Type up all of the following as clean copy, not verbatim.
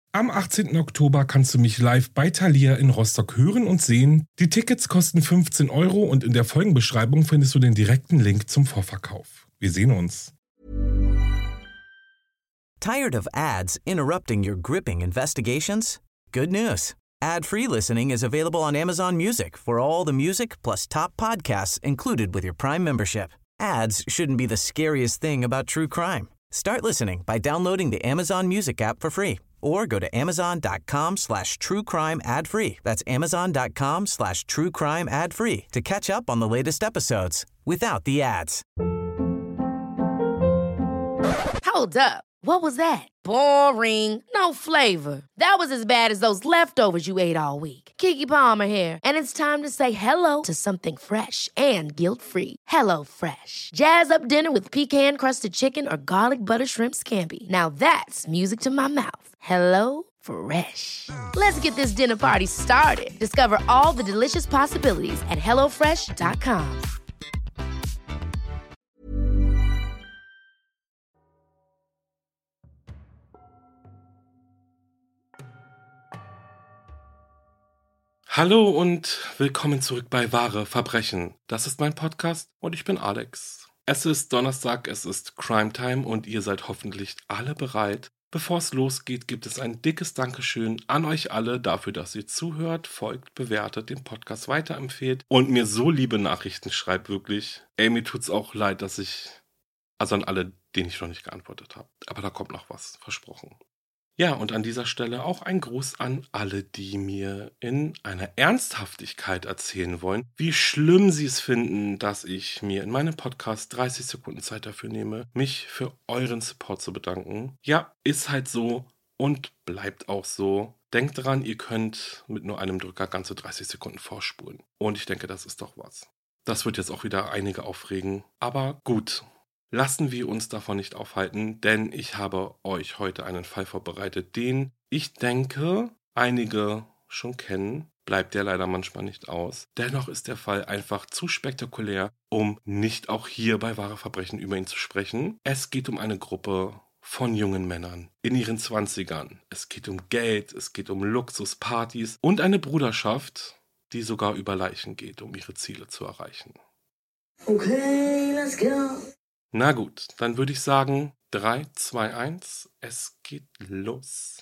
Am 18. Oktober kannst du mich live bei Thalia in Rostock hören und sehen. Die Tickets kosten 15 Euro und in der Folgenbeschreibung findest du den direkten Link zum Vorverkauf. Wir sehen uns. Tired of ads interrupting your gripping investigations? Good news. Ad-free listening is available on Amazon Music for all the music plus top podcasts included with your Prime membership. Ads shouldn't be the scariest thing about true crime. Start listening by downloading the Amazon Music app for free or go to amazon.com/truecrime ad-free. That's amazon.com/truecrime ad-free to catch up on the latest episodes without the ads. Hold up. What was that? Boring. No flavor. That was as bad as those leftovers you ate all week. Keke Palmer here. And it's time to say hello to something fresh and guilt-free. HelloFresh. Jazz up dinner with pecan-crusted chicken or garlic butter shrimp scampi. Now that's music to my mouth. HelloFresh. Let's get this dinner party started. Discover all the delicious possibilities at hellofresh.com. Hallo und willkommen zurück bei Wahre Verbrechen. Das ist mein Podcast und ich bin Alex. Es ist Donnerstag, es ist Crime Time und ihr seid hoffentlich alle bereit. Bevor es losgeht, gibt es ein dickes Dankeschön an euch alle dafür, dass ihr zuhört, folgt, bewertet, den Podcast weiterempfehlt und mir so liebe Nachrichten schreibt, wirklich. Ey, mir tut's auch leid, also an alle, denen ich noch nicht geantwortet habe. Aber da kommt noch was, versprochen. Ja, und an dieser Stelle auch ein Gruß an alle, die mir in einer Ernsthaftigkeit erzählen wollen, wie schlimm sie es finden, dass ich mir in meinem Podcast 30 Sekunden Zeit dafür nehme, mich für euren Support zu bedanken. Ja, ist halt so und bleibt auch so. Denkt dran, ihr könnt mit nur einem Drücker ganze 30 Sekunden vorspulen. Und ich denke, das ist doch was. Das wird jetzt auch wieder einige aufregen, aber gut. Lassen wir uns davon nicht aufhalten, denn ich habe euch heute einen Fall vorbereitet, den ich denke, einige schon kennen, bleibt der leider manchmal nicht aus. Dennoch ist der Fall einfach zu spektakulär, um nicht auch hier bei Wahre Verbrechen über ihn zu sprechen. Es geht um eine Gruppe von jungen Männern in ihren 20ern. Es geht um Geld, es geht um Luxuspartys und eine Bruderschaft, die sogar über Leichen geht, um ihre Ziele zu erreichen. Okay, let's go. Na gut, dann würde ich sagen, 3, 2, 1, es geht los.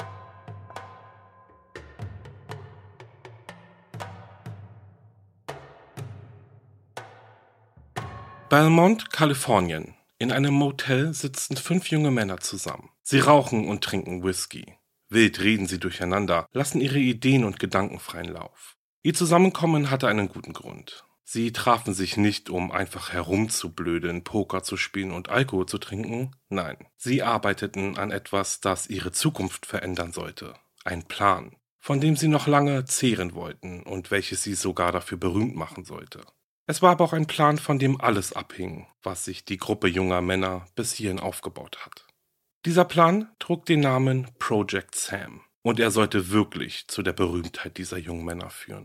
Belmont, Kalifornien. In einem Motel sitzen 5 junge Männer zusammen. Sie rauchen und trinken Whisky. Wild reden sie durcheinander, lassen ihre Ideen und Gedanken freien Lauf. Ihr Zusammenkommen hatte einen guten Grund. Sie trafen sich nicht, um einfach herumzublödeln, Poker zu spielen und Alkohol zu trinken. Nein, sie arbeiteten an etwas, das ihre Zukunft verändern sollte. Ein Plan, von dem sie noch lange zehren wollten und welches sie sogar dafür berühmt machen sollte. Es war aber auch ein Plan, von dem alles abhing, was sich die Gruppe junger Männer bis hierhin aufgebaut hat. Dieser Plan trug den Namen Project Sam und er sollte wirklich zu der Berühmtheit dieser jungen Männer führen.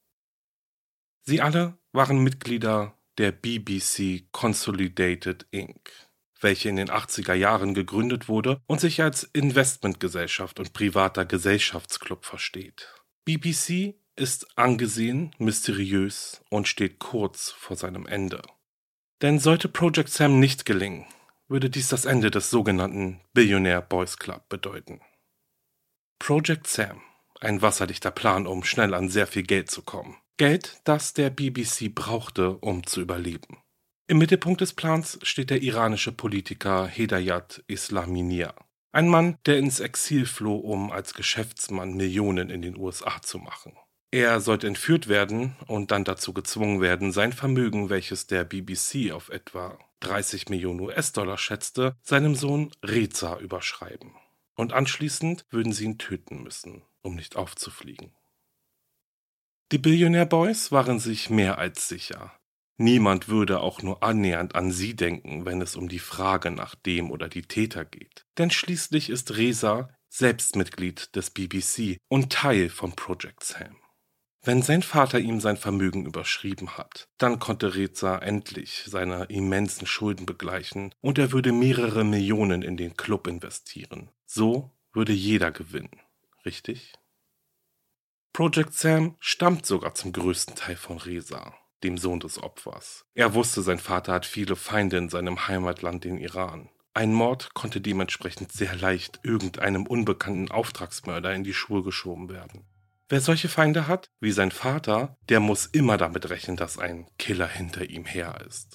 Sie alle waren Mitglieder der BBC Consolidated Inc., welche in den 80er Jahren gegründet wurde und sich als Investmentgesellschaft und privater Gesellschaftsclub versteht. BBC ist angesehen, mysteriös und steht kurz vor seinem Ende. Denn sollte Project Sam nicht gelingen, würde dies das Ende des sogenannten Billionaire Boys Club bedeuten. Project Sam, ein wasserdichter Plan, um schnell an sehr viel Geld zu kommen. Geld, das der BBC brauchte, um zu überleben. Im Mittelpunkt des Plans steht der iranische Politiker Hedayat Islaminier. Ein Mann, der ins Exil floh, um als Geschäftsmann Millionen in den USA zu machen. Er sollte entführt werden und dann dazu gezwungen werden, sein Vermögen, welches der BBC auf etwa 30 Millionen US-Dollar schätzte, seinem Sohn Reza überschreiben. Und anschließend würden sie ihn töten müssen, um nicht aufzufliegen. Die Billionaire Boys waren sich mehr als sicher. Niemand würde auch nur annähernd an sie denken, wenn es um die Frage nach dem oder die Täter geht. Denn schließlich ist Reza selbst Mitglied des BBC und Teil von Project Sam. Wenn sein Vater ihm sein Vermögen überschrieben hat, dann konnte Reza endlich seine immensen Schulden begleichen und er würde mehrere Millionen in den Club investieren. So würde jeder gewinnen, richtig? Project Sam stammt sogar zum größten Teil von Reza, dem Sohn des Opfers. Er wusste, sein Vater hat viele Feinde in seinem Heimatland, den Iran. Ein Mord konnte dementsprechend sehr leicht irgendeinem unbekannten Auftragsmörder in die Schuhe geschoben werden. Wer solche Feinde hat, wie sein Vater, der muss immer damit rechnen, dass ein Killer hinter ihm her ist.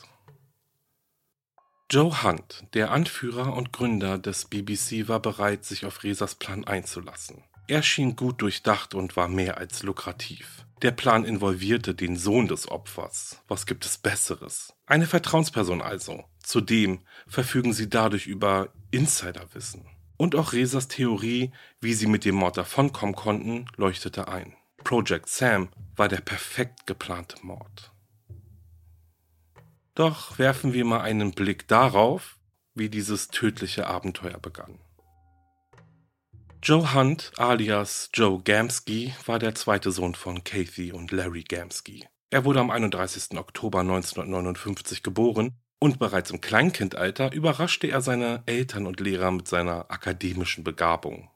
Joe Hunt, der Anführer und Gründer des BBC, war bereit, sich auf Rezas Plan einzulassen. Er schien gut durchdacht und war mehr als lukrativ. Der Plan involvierte den Sohn des Opfers. Was gibt es Besseres? Eine Vertrauensperson also. Zudem verfügen sie dadurch über Insiderwissen. Und auch Rezas Theorie, wie sie mit dem Mord davonkommen konnten, leuchtete ein. Project Sam war der perfekt geplante Mord. Doch werfen wir mal einen Blick darauf, wie dieses tödliche Abenteuer begann. Joe Hunt alias Joe Gamsky war der zweite Sohn von Kathy und Larry Gamsky. Er wurde am 31. Oktober 1959 geboren und bereits im Kleinkindalter überraschte er seine Eltern und Lehrer mit seiner akademischen Begabung.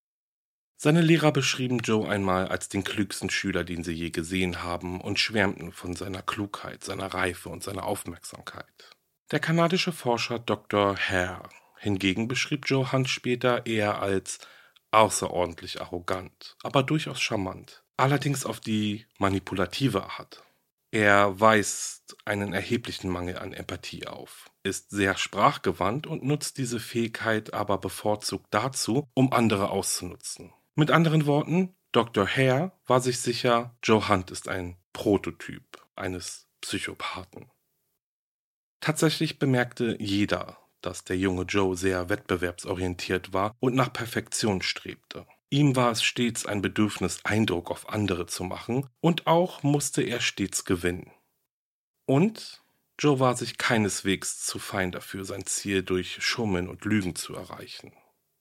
Seine Lehrer beschrieben Joe einmal als den klügsten Schüler, den sie je gesehen haben, und schwärmten von seiner Klugheit, seiner Reife und seiner Aufmerksamkeit. Der kanadische Forscher Dr. Hare hingegen beschrieb Joe Hunt später eher als außerordentlich arrogant, aber durchaus charmant, allerdings auf die manipulative Art. Er weist einen erheblichen Mangel an Empathie auf, ist sehr sprachgewandt und nutzt diese Fähigkeit aber bevorzugt dazu, um andere auszunutzen. Mit anderen Worten, Dr. Hare war sich sicher, Joe Hunt ist ein Prototyp eines Psychopathen. Tatsächlich bemerkte jeder, dass der junge Joe sehr wettbewerbsorientiert war und nach Perfektion strebte. Ihm war es stets ein Bedürfnis, Eindruck auf andere zu machen, und auch musste er stets gewinnen. Und Joe war sich keineswegs zu fein dafür, sein Ziel durch Schummeln und Lügen zu erreichen.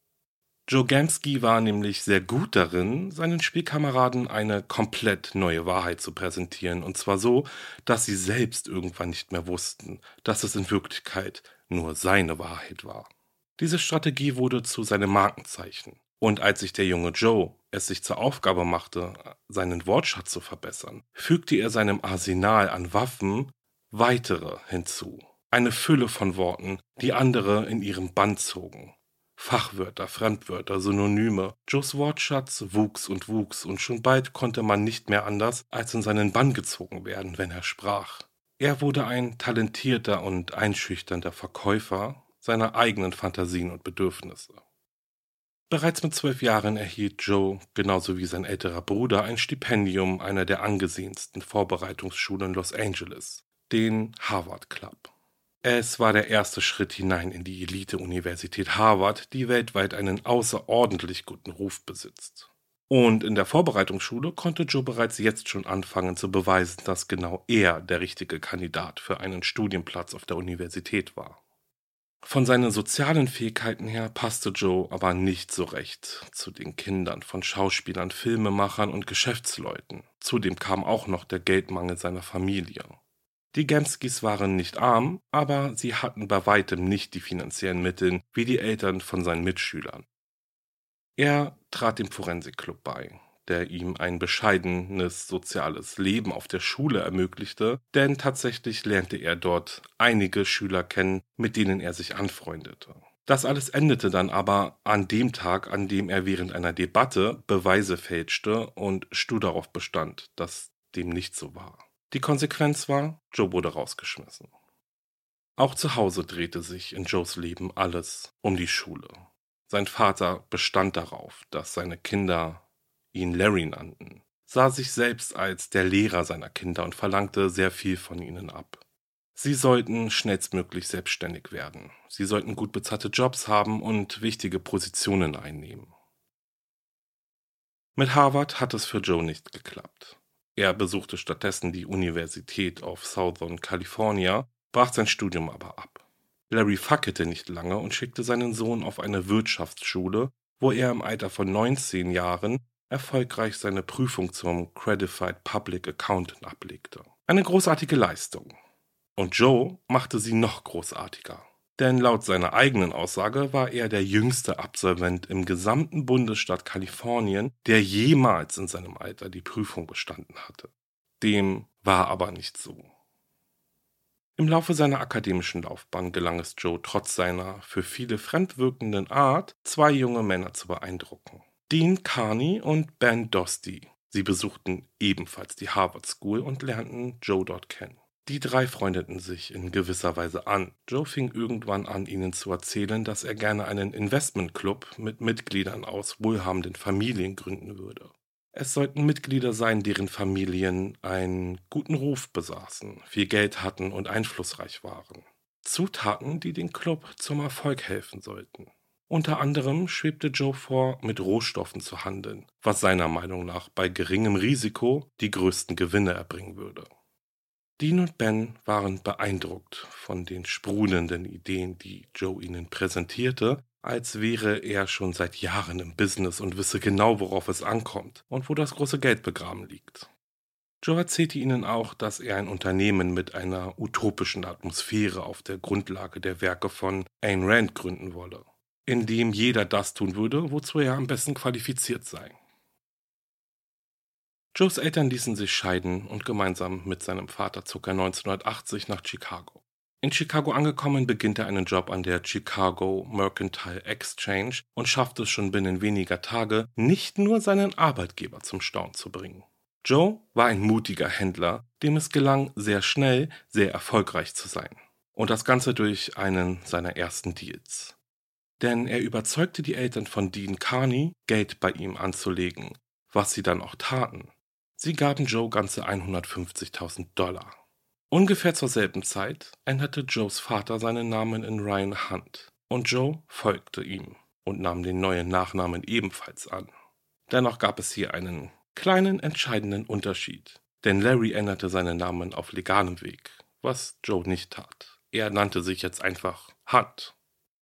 Joe Gamsky war nämlich sehr gut darin, seinen Spielkameraden eine komplett neue Wahrheit zu präsentieren, und zwar so, dass sie selbst irgendwann nicht mehr wussten, dass es in Wirklichkeit nur seine Wahrheit war. Diese Strategie wurde zu seinem Markenzeichen. Und als sich der junge Joe es sich zur Aufgabe machte, seinen Wortschatz zu verbessern, fügte er seinem Arsenal an Waffen weitere hinzu. Eine Fülle von Worten, die andere in ihren Bann zogen. Fachwörter, Fremdwörter, Synonyme. Joes Wortschatz wuchs und schon bald konnte man nicht mehr anders als in seinen Bann gezogen werden, wenn er sprach. Er wurde ein talentierter und einschüchternder Verkäufer seiner eigenen Fantasien und Bedürfnisse. Bereits mit 12 Jahren erhielt Joe, genauso wie sein älterer Bruder, ein Stipendium einer der angesehensten Vorbereitungsschulen Los Angeles, den Harvard Club. Es war der erste Schritt hinein in die Elite-Universität Harvard, die weltweit einen außerordentlich guten Ruf besitzt. Und in der Vorbereitungsschule konnte Joe bereits jetzt schon anfangen zu beweisen, dass genau er der richtige Kandidat für einen Studienplatz auf der Universität war. Von seinen sozialen Fähigkeiten her passte Joe aber nicht so recht zu den Kindern von Schauspielern, Filmemachern und Geschäftsleuten. Zudem kam auch noch der Geldmangel seiner Familie. Die Gamskys waren nicht arm, aber sie hatten bei weitem nicht die finanziellen Mittel wie die Eltern von seinen Mitschülern. Er trat dem Forensikclub bei, der ihm ein bescheidenes soziales Leben auf der Schule ermöglichte, denn tatsächlich lernte er dort einige Schüler kennen, mit denen er sich anfreundete. Das alles endete dann aber an dem Tag, an dem er während einer Debatte Beweise fälschte und stur darauf bestand, dass dem nicht so war. Die Konsequenz war, Joe wurde rausgeschmissen. Auch zu Hause drehte sich in Joes Leben alles um die Schule. Sein Vater bestand darauf, dass seine Kinder ihn Larry nannten, sah sich selbst als der Lehrer seiner Kinder und verlangte sehr viel von ihnen ab. Sie sollten schnellstmöglich selbstständig werden. Sie sollten gut bezahlte Jobs haben und wichtige Positionen einnehmen. Mit Harvard hat es für Joe nicht geklappt. Er besuchte stattdessen die Universität of Southern California, brach sein Studium aber ab. Larry fackelte nicht lange und schickte seinen Sohn auf eine Wirtschaftsschule, wo er im Alter von 19 Jahren erfolgreich seine Prüfung zum Certified Public Accountant ablegte. Eine großartige Leistung. Und Joe machte sie noch großartiger. Denn laut seiner eigenen Aussage war er der jüngste Absolvent im gesamten Bundesstaat Kalifornien, der jemals in seinem Alter die Prüfung bestanden hatte. Dem war aber nicht so. Im Laufe seiner akademischen Laufbahn gelang es Joe trotz seiner für viele fremdwirkenden Art, 2 junge Männer zu beeindrucken. Dean Carney und Ben Dostie. Sie besuchten ebenfalls die Harvard School und lernten Joe dort kennen. Die 3 freundeten sich in gewisser Weise an. Joe fing irgendwann an, ihnen zu erzählen, dass er gerne einen Investmentclub mit Mitgliedern aus wohlhabenden Familien gründen würde. Es sollten Mitglieder sein, deren Familien einen guten Ruf besaßen, viel Geld hatten und einflussreich waren. Zutaten, die den Club zum Erfolg helfen sollten. Unter anderem schwebte Joe vor, mit Rohstoffen zu handeln, was seiner Meinung nach bei geringem Risiko die größten Gewinne erbringen würde. Dean und Ben waren beeindruckt von den sprudelnden Ideen, die Joe ihnen präsentierte, als wäre er schon seit Jahren im Business und wisse genau, worauf es ankommt und wo das große Geld begraben liegt. Joe erzählte ihnen auch, dass er ein Unternehmen mit einer utopischen Atmosphäre auf der Grundlage der Werke von Ayn Rand gründen wolle, in dem jeder das tun würde, wozu er am besten qualifiziert sei. Joes Eltern ließen sich scheiden und gemeinsam mit seinem Vater zog er 1980 nach Chicago. In Chicago angekommen, beginnt er einen Job an der Chicago Mercantile Exchange und schafft es schon binnen weniger Tage, nicht nur seinen Arbeitgeber zum Staunen zu bringen. Joe war ein mutiger Händler, dem es gelang, sehr schnell, sehr erfolgreich zu sein. Und das Ganze durch einen seiner ersten Deals. Denn er überzeugte die Eltern von Dean Carney, Geld bei ihm anzulegen, was sie dann auch taten. Sie gaben Joe ganze $150.000. Ungefähr zur selben Zeit änderte Joes Vater seinen Namen in Ryan Hunt und Joe folgte ihm und nahm den neuen Nachnamen ebenfalls an. Dennoch gab es hier einen kleinen entscheidenden Unterschied, denn Larry änderte seinen Namen auf legalem Weg, was Joe nicht tat. Er nannte sich jetzt einfach Hunt.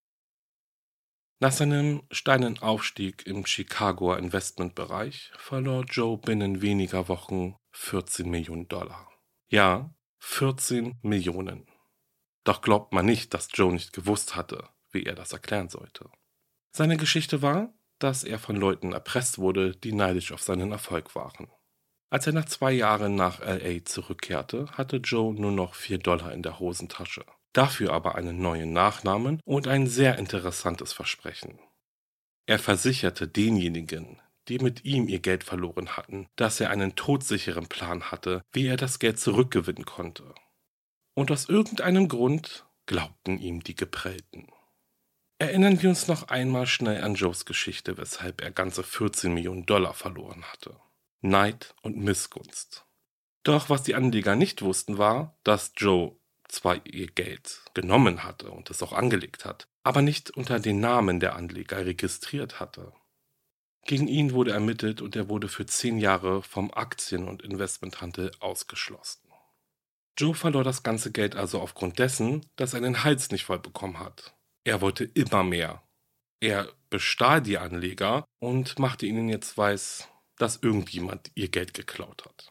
Nach seinem steilen Aufstieg im Chicagoer Investmentbereich verlor Joe binnen weniger Wochen $14 Millionen. Ja, 14 Millionen. Doch glaubt man nicht, dass Joe nicht gewusst hatte, wie er das erklären sollte. Seine Geschichte war, dass er von Leuten erpresst wurde, die neidisch auf seinen Erfolg waren. Als er nach 2 Jahren nach LA zurückkehrte, hatte Joe nur noch $4 in der Hosentasche. Dafür aber einen neuen Nachnamen und ein sehr interessantes Versprechen. Er versicherte denjenigen, die mit ihm ihr Geld verloren hatten, dass er einen todsicheren Plan hatte, wie er das Geld zurückgewinnen konnte. Und aus irgendeinem Grund glaubten ihm die Geprellten. Erinnern wir uns noch einmal schnell an Joes Geschichte, weshalb er ganze $14 Millionen verloren hatte. Neid und Missgunst. Doch was die Anleger nicht wussten war, dass Joe zwar ihr Geld genommen hatte und es auch angelegt hat, aber nicht unter den Namen der Anleger registriert hatte. Gegen ihn wurde ermittelt und er wurde für 10 Jahre vom Aktien- und Investmenthandel ausgeschlossen. Joe verlor das ganze Geld also aufgrund dessen, dass er den Hals nicht voll bekommen hat. Er wollte immer mehr. Er bestahl die Anleger und machte ihnen jetzt weiß, dass irgendjemand ihr Geld geklaut hat.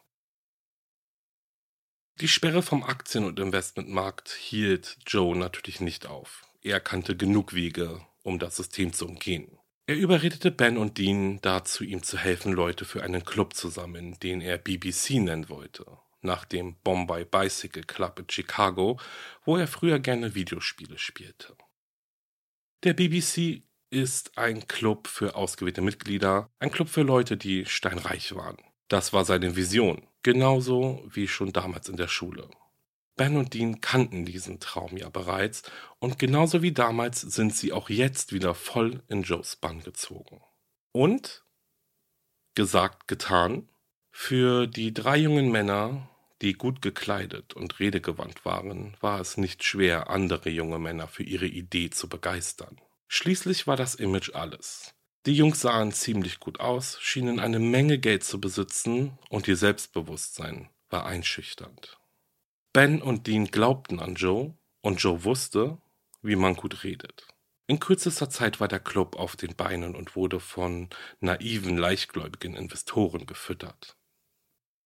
Die Sperre vom Aktien- und Investmentmarkt hielt Joe natürlich nicht auf. Er kannte genug Wege, um das System zu umgehen. Er überredete Ben und Dean dazu, ihm zu helfen, Leute für einen Club zu sammeln, den er BBC nennen wollte, nach dem Bombay Bicycle Club in Chicago, wo er früher gerne Videospiele spielte. Der BBC ist ein Club für ausgewählte Mitglieder, ein Club für Leute, die steinreich waren. Das war seine Vision, genauso wie schon damals in der Schule. Ben und Dean kannten diesen Traum ja bereits und genauso wie damals sind sie auch jetzt wieder voll in Joes Bann gezogen. Und, gesagt, getan, für die 3 jungen Männer, die gut gekleidet und redegewandt waren, war es nicht schwer, andere junge Männer für ihre Idee zu begeistern. Schließlich war das Image alles. Die Jungs sahen ziemlich gut aus, schienen eine Menge Geld zu besitzen und ihr Selbstbewusstsein war einschüchternd. Ben und Dean glaubten an Joe und Joe wusste, wie man gut redet. In kürzester Zeit war der Club auf den Beinen und wurde von naiven, leichtgläubigen Investoren gefüttert.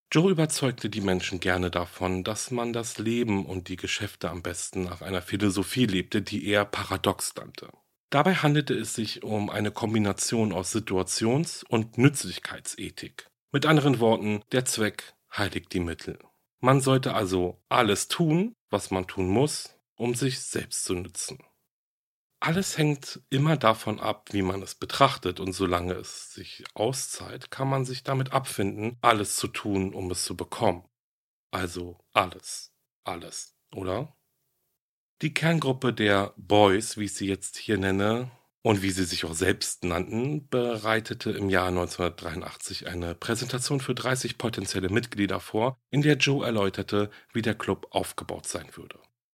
Joe überzeugte die Menschen gerne davon, dass man das Leben und die Geschäfte am besten nach einer Philosophie lebte, die er paradox nannte. Dabei handelte es sich um eine Kombination aus Situations- und Nützlichkeitsethik. Mit anderen Worten, der Zweck heiligt die Mittel. Man sollte also alles tun, was man tun muss, um sich selbst zu nützen. Alles hängt immer davon ab, wie man es betrachtet, und solange es sich auszahlt, kann man sich damit abfinden, alles zu tun, um es zu bekommen. Also alles, oder? Die Kerngruppe der Boys, wie ich sie jetzt hier nenne, und wie sie sich auch selbst nannten, bereitete im Jahr 1983 eine Präsentation für 30 potenzielle Mitglieder vor, in der Joe erläuterte, wie der Club aufgebaut sein würde.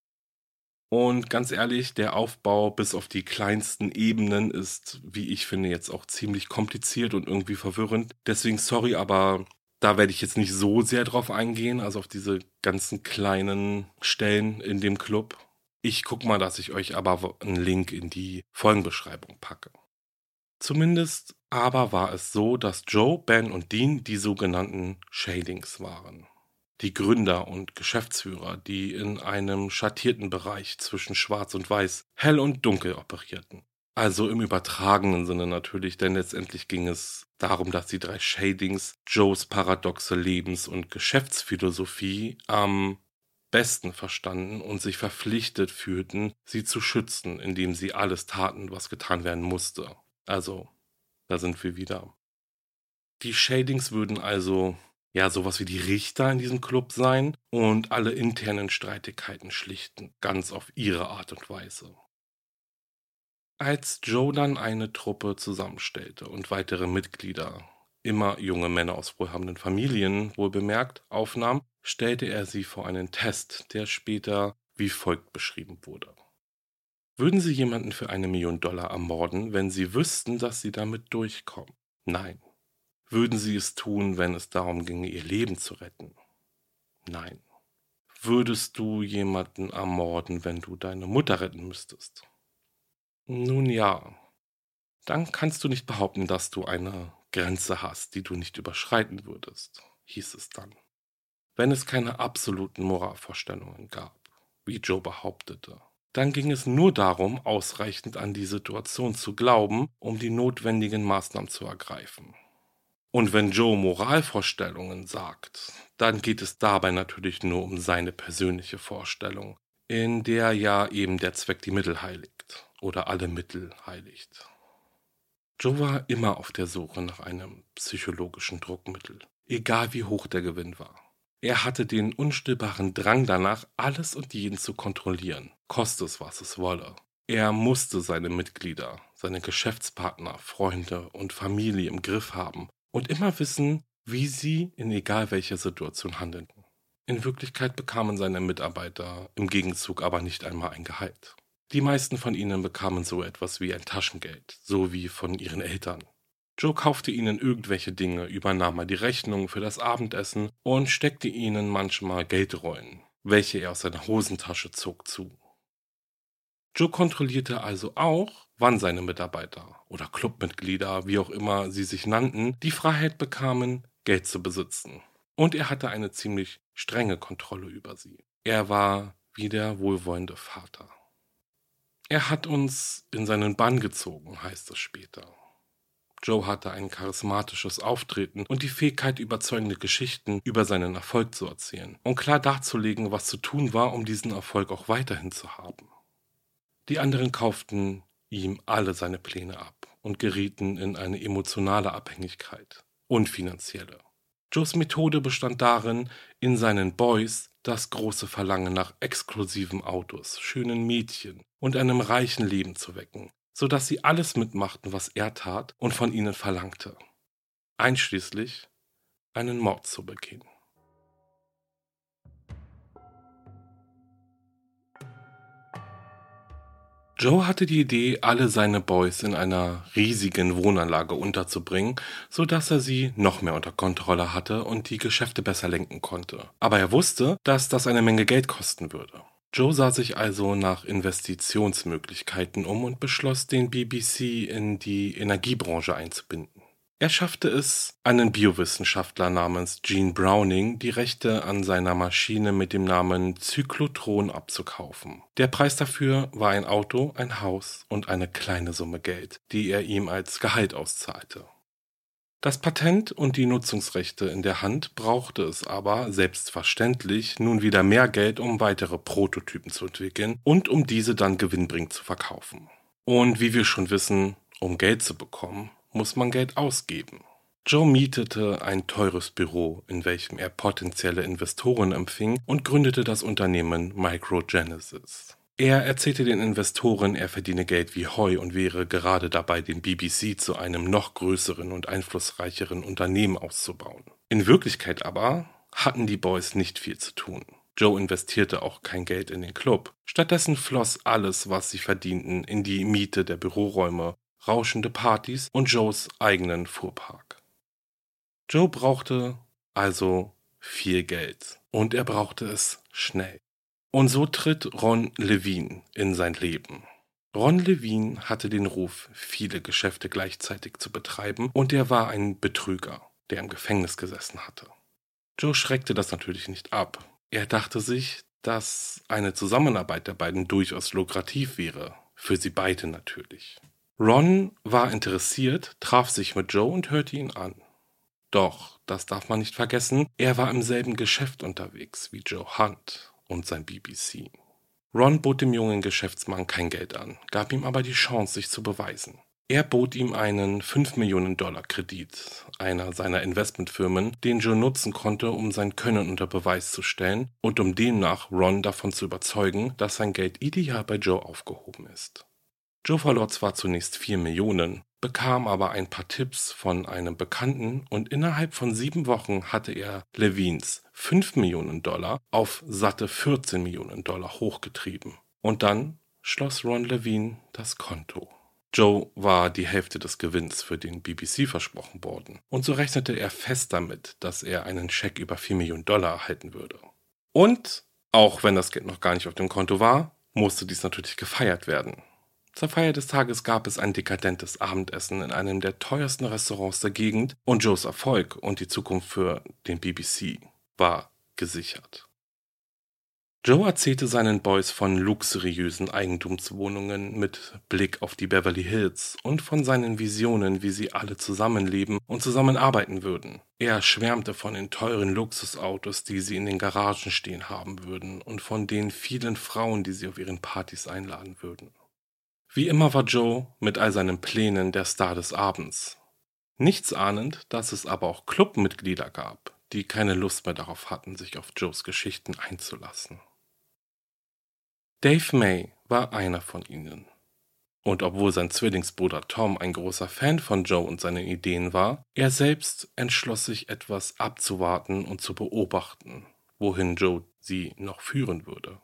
Und ganz ehrlich, der Aufbau bis auf die kleinsten Ebenen ist, wie ich finde, jetzt auch ziemlich kompliziert und irgendwie verwirrend. Deswegen sorry, aber da werde ich jetzt nicht so sehr drauf eingehen, also auf diese ganzen kleinen Stellen in dem Club. Ich gucke mal, dass ich euch aber einen Link in die Folgenbeschreibung packe. Zumindest aber war es so, dass Joe, Ben und Dean die sogenannten Shadings waren. Die Gründer und Geschäftsführer, die in einem schattierten Bereich zwischen Schwarz und Weiß, hell und dunkel operierten. Also im übertragenen Sinne natürlich, denn letztendlich ging es darum, dass die 3 Shadings Joes paradoxe Lebens- und Geschäftsphilosophie am besten verstanden und sich verpflichtet fühlten, sie zu schützen, indem sie alles taten, was getan werden musste. Also, da sind wir wieder. Die Shadings würden also sowas wie die Richter in diesem Club sein und alle internen Streitigkeiten schlichten, ganz auf ihre Art und Weise. Als Joe dann eine Truppe zusammenstellte und weitere Mitglieder, immer junge Männer aus wohlhabenden Familien, wohlbemerkt, aufnahm, stellte er sie vor einen Test, der später wie folgt beschrieben wurde. Würden Sie jemanden für $1 Million ermorden, wenn Sie wüssten, dass Sie damit durchkommen? Nein. Würden Sie es tun, wenn es darum ginge, Ihr Leben zu retten? Nein. Würdest du jemanden ermorden, wenn du deine Mutter retten müsstest? Nun ja. Dann kannst du nicht behaupten, dass du eine Grenze hast, die du nicht überschreiten würdest, hieß es dann. Wenn es keine absoluten Moralvorstellungen gab, wie Joe behauptete, dann ging es nur darum, ausreichend an die Situation zu glauben, um die notwendigen Maßnahmen zu ergreifen. Und wenn Joe Moralvorstellungen sagt, dann geht es dabei natürlich nur um seine persönliche Vorstellung, in der ja eben der Zweck die Mittel heiligt oder alle Mittel heiligt. Joe war immer auf der Suche nach einem psychologischen Druckmittel, egal wie hoch der Gewinn war. Er hatte den unstillbaren Drang danach, alles und jeden zu kontrollieren, koste es, was es wolle. Er musste seine Mitglieder, seine Geschäftspartner, Freunde und Familie im Griff haben und immer wissen, wie sie in egal welcher Situation handelten. In Wirklichkeit bekamen seine Mitarbeiter im Gegenzug aber nicht einmal ein Gehalt. Die meisten von ihnen bekamen so etwas wie ein Taschengeld, so wie von ihren Eltern. Joe kaufte ihnen irgendwelche Dinge, übernahm mal die Rechnung für das Abendessen und steckte ihnen manchmal Geldrollen, welche er aus seiner Hosentasche zog, zu. Joe kontrollierte also auch, wann seine Mitarbeiter oder Clubmitglieder, wie auch immer sie sich nannten, die Freiheit bekamen, Geld zu besitzen. Und er hatte eine ziemlich strenge Kontrolle über sie. Er war wie der wohlwollende Vater. Er hat uns in seinen Bann gezogen, heißt es später. Joe hatte ein charismatisches Auftreten und die Fähigkeit, überzeugende Geschichten über seinen Erfolg zu erzählen und klar darzulegen, was zu tun war, um diesen Erfolg auch weiterhin zu haben. Die anderen kauften ihm alle seine Pläne ab und gerieten in eine emotionale Abhängigkeit und finanzielle. Joes Methode bestand darin, in seinen Boys das große Verlangen nach exklusiven Autos, schönen Mädchen und einem reichen Leben zu wecken, sodass sie alles mitmachten, was er tat und von ihnen verlangte, einschließlich einen Mord zu begehen. Joe hatte die Idee, alle seine Boys in einer riesigen Wohnanlage unterzubringen, sodass er sie noch mehr unter Kontrolle hatte und die Geschäfte besser lenken konnte. Aber er wusste, dass das eine Menge Geld kosten würde. Joe sah sich also nach Investitionsmöglichkeiten um und beschloss, den BBC in die Energiebranche einzubinden. Er schaffte es, einen Biowissenschaftler namens Gene Browning die Rechte an seiner Maschine mit dem Namen Zyklotron abzukaufen. Der Preis dafür war ein Auto, ein Haus und eine kleine Summe Geld, die er ihm als Gehalt auszahlte. Das Patent und die Nutzungsrechte in der Hand brauchte es aber, selbstverständlich, nun wieder mehr Geld, um weitere Prototypen zu entwickeln und um diese dann gewinnbringend zu verkaufen. Und wie wir schon wissen, um Geld zu bekommen, muss man Geld ausgeben. Joe mietete ein teures Büro, in welchem er potenzielle Investoren empfing und gründete das Unternehmen Microgenesis. Er erzählte den Investoren, er verdiene Geld wie Heu und wäre gerade dabei, den BBC zu einem noch größeren und einflussreicheren Unternehmen auszubauen. In Wirklichkeit aber hatten die Boys nicht viel zu tun. Joe investierte auch kein Geld in den Club. Stattdessen floss alles, was sie verdienten, in die Miete der Büroräume, rauschende Partys und Joes eigenen Fuhrpark. Joe brauchte also viel Geld und er brauchte es schnell. Und so tritt Ron Levine in sein Leben. Ron Levine hatte den Ruf, viele Geschäfte gleichzeitig zu betreiben und er war ein Betrüger, der im Gefängnis gesessen hatte. Joe schreckte das natürlich nicht ab. Er dachte sich, dass eine Zusammenarbeit der beiden durchaus lukrativ wäre, für sie beide natürlich. Ron war interessiert, traf sich mit Joe und hörte ihn an. Doch, das darf man nicht vergessen, er war im selben Geschäft unterwegs wie Joe Hunt und sein BBC. Ron bot dem jungen Geschäftsmann kein Geld an, gab ihm aber die Chance, sich zu beweisen. Er bot ihm einen 5 Millionen Dollar Kredit, einer seiner Investmentfirmen, den Joe nutzen konnte, um sein Können unter Beweis zu stellen und um demnach Ron davon zu überzeugen, dass sein Geld ideal bei Joe aufgehoben ist. Joe verlor zwar zunächst 4 Millionen, bekam aber ein paar Tipps von einem Bekannten und innerhalb von 7 Wochen hatte er Levines 5 Millionen Dollar auf satte 14 Millionen Dollar hochgetrieben. Und dann schloss Ron Levine das Konto. Joe war die Hälfte des Gewinns für den BBC versprochen worden und so rechnete er fest damit, dass er einen Scheck über 4 Millionen Dollar erhalten würde. Und, auch wenn das Geld noch gar nicht auf dem Konto war, musste dies natürlich gefeiert werden. Zur Feier des Tages gab es ein dekadentes Abendessen in einem der teuersten Restaurants der Gegend und Joes Erfolg und die Zukunft für den BBC war gesichert. Joe erzählte seinen Boys von luxuriösen Eigentumswohnungen mit Blick auf die Beverly Hills und von seinen Visionen, wie sie alle zusammenleben und zusammenarbeiten würden. Er schwärmte von den teuren Luxusautos, die sie in den Garagen stehen haben würden und von den vielen Frauen, die sie auf ihren Partys einladen würden. Wie immer war Joe mit all seinen Plänen der Star des Abends. Nichts ahnend, dass es aber auch Clubmitglieder gab, die keine Lust mehr darauf hatten, sich auf Joes Geschichten einzulassen. Dave May war einer von ihnen. Und obwohl sein Zwillingsbruder Tom ein großer Fan von Joe und seinen Ideen war, er selbst entschloss sich etwas abzuwarten und zu beobachten, wohin Joe sie noch führen würde.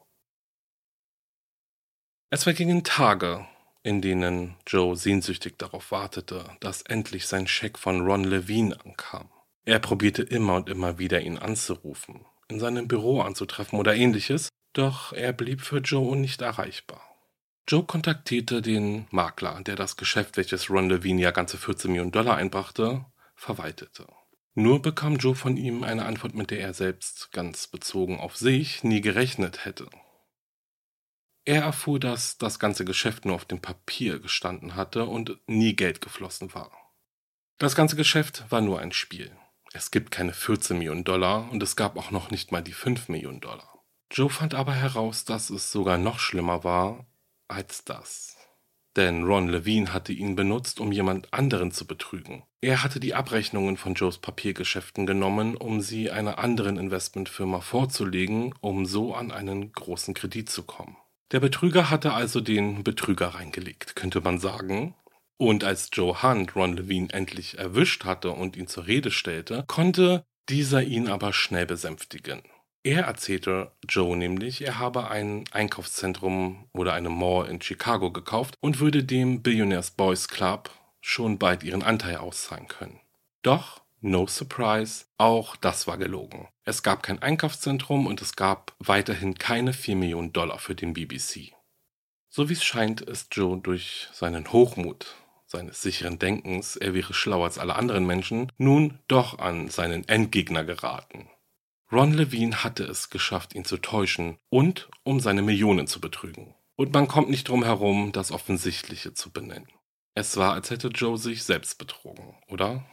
Es vergingen Tage, in denen Joe sehnsüchtig darauf wartete, dass endlich sein Scheck von Ron Levine ankam. Er probierte immer und immer wieder, ihn anzurufen, in seinem Büro anzutreffen oder ähnliches, doch er blieb für Joe nicht erreichbar. Joe kontaktierte den Makler, der das Geschäft, welches Ron Levine ja ganze 14 Millionen Dollar einbrachte, verwaltete. Nur bekam Joe von ihm eine Antwort, mit der er selbst, ganz bezogen auf sich, nie gerechnet hätte. Er erfuhr, dass das ganze Geschäft nur auf dem Papier gestanden hatte und nie Geld geflossen war. Das ganze Geschäft war nur ein Spiel. Es gibt keine 14 Millionen Dollar und es gab auch noch nicht mal die 5 Millionen Dollar. Joe fand aber heraus, dass es sogar noch schlimmer war als das. Denn Ron Levine hatte ihn benutzt, um jemand anderen zu betrügen. Er hatte die Abrechnungen von Joes Papiergeschäften genommen, um sie einer anderen Investmentfirma vorzulegen, um so an einen großen Kredit zu kommen. Der Betrüger hatte also den Betrüger reingelegt, könnte man sagen. Und als Joe Hunt Ron Levine endlich erwischt hatte und ihn zur Rede stellte, konnte dieser ihn aber schnell besänftigen. Er erzählte Joe nämlich, er habe ein Einkaufszentrum oder eine Mall in Chicago gekauft und würde dem Billionaires Boys Club schon bald ihren Anteil auszahlen können. Doch, no surprise, auch das war gelogen. Es gab kein Einkaufszentrum und es gab weiterhin keine 4 Millionen Dollar für den BBC. So wie es scheint, ist Joe durch seinen Hochmut, seines sicheren Denkens, er wäre schlauer als alle anderen Menschen, nun doch an seinen Endgegner geraten. Ron Levine hatte es geschafft, ihn zu täuschen und um seine Millionen zu betrügen. Und man kommt nicht drum herum, das Offensichtliche zu benennen. Es war, als hätte Joe sich selbst betrogen, oder?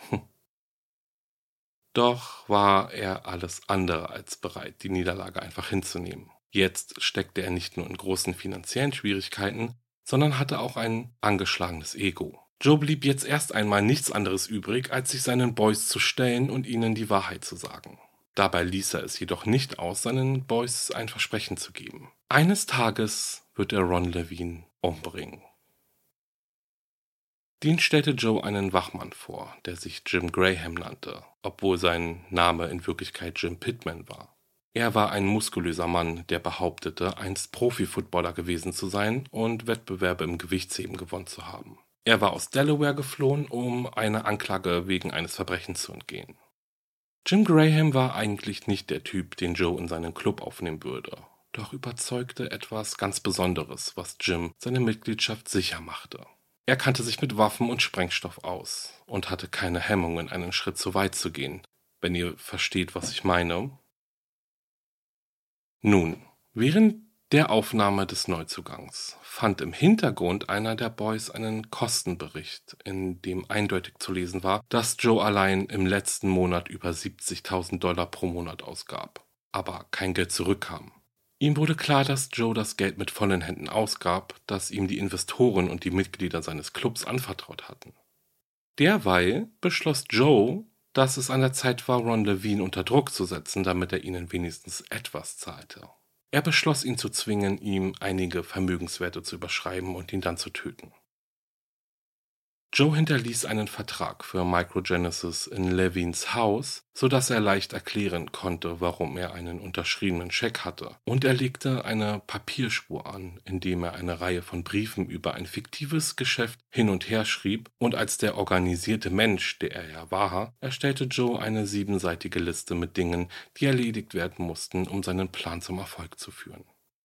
Doch war er alles andere als bereit, die Niederlage einfach hinzunehmen. Jetzt steckte er nicht nur in großen finanziellen Schwierigkeiten, sondern hatte auch ein angeschlagenes Ego. Joe blieb jetzt erst einmal nichts anderes übrig, als sich seinen Boys zu stellen und ihnen die Wahrheit zu sagen. Dabei ließ er es jedoch nicht aus, seinen Boys ein Versprechen zu geben. Eines Tages wird er Ron Levine umbringen. Dean stellte Joe einen Wachmann vor, der sich Jim Graham nannte, obwohl sein Name in Wirklichkeit Jim Pittman war. Er war ein muskulöser Mann, der behauptete, einst Profi-Footballer gewesen zu sein und Wettbewerbe im Gewichtsheben gewonnen zu haben. Er war aus Delaware geflohen, um einer Anklage wegen eines Verbrechens zu entgehen. Jim Graham war eigentlich nicht der Typ, den Joe in seinen Club aufnehmen würde, doch überzeugte etwas ganz Besonderes, was Jim seine Mitgliedschaft sicher machte. Er kannte sich mit Waffen und Sprengstoff aus und hatte keine Hemmungen, einen Schritt zu weit zu gehen, wenn ihr versteht, was ich meine. Nun, während der Aufnahme des Neuzugangs fand im Hintergrund einer der Boys einen Kostenbericht, in dem eindeutig zu lesen war, dass Joe allein im letzten Monat über $70.000 pro Monat ausgab, aber kein Geld zurückkam. Ihm wurde klar, dass Joe das Geld mit vollen Händen ausgab, das ihm die Investoren und die Mitglieder seines Clubs anvertraut hatten. Derweil beschloss Joe, dass es an der Zeit war, Ron Levine unter Druck zu setzen, damit er ihnen wenigstens etwas zahlte. Er beschloss, ihn zu zwingen, ihm einige Vermögenswerte zu überschreiben und ihn dann zu töten. Joe hinterließ einen Vertrag für Microgenesis in Levines Haus, sodass er leicht erklären konnte, warum er einen unterschriebenen Scheck hatte, und er legte eine Papierspur an, indem er eine Reihe von Briefen über ein fiktives Geschäft hin und her schrieb, und als der organisierte Mensch, der er ja war, erstellte Joe eine 7-seitige Liste mit Dingen, die erledigt werden mussten, um seinen Plan zum Erfolg zu führen.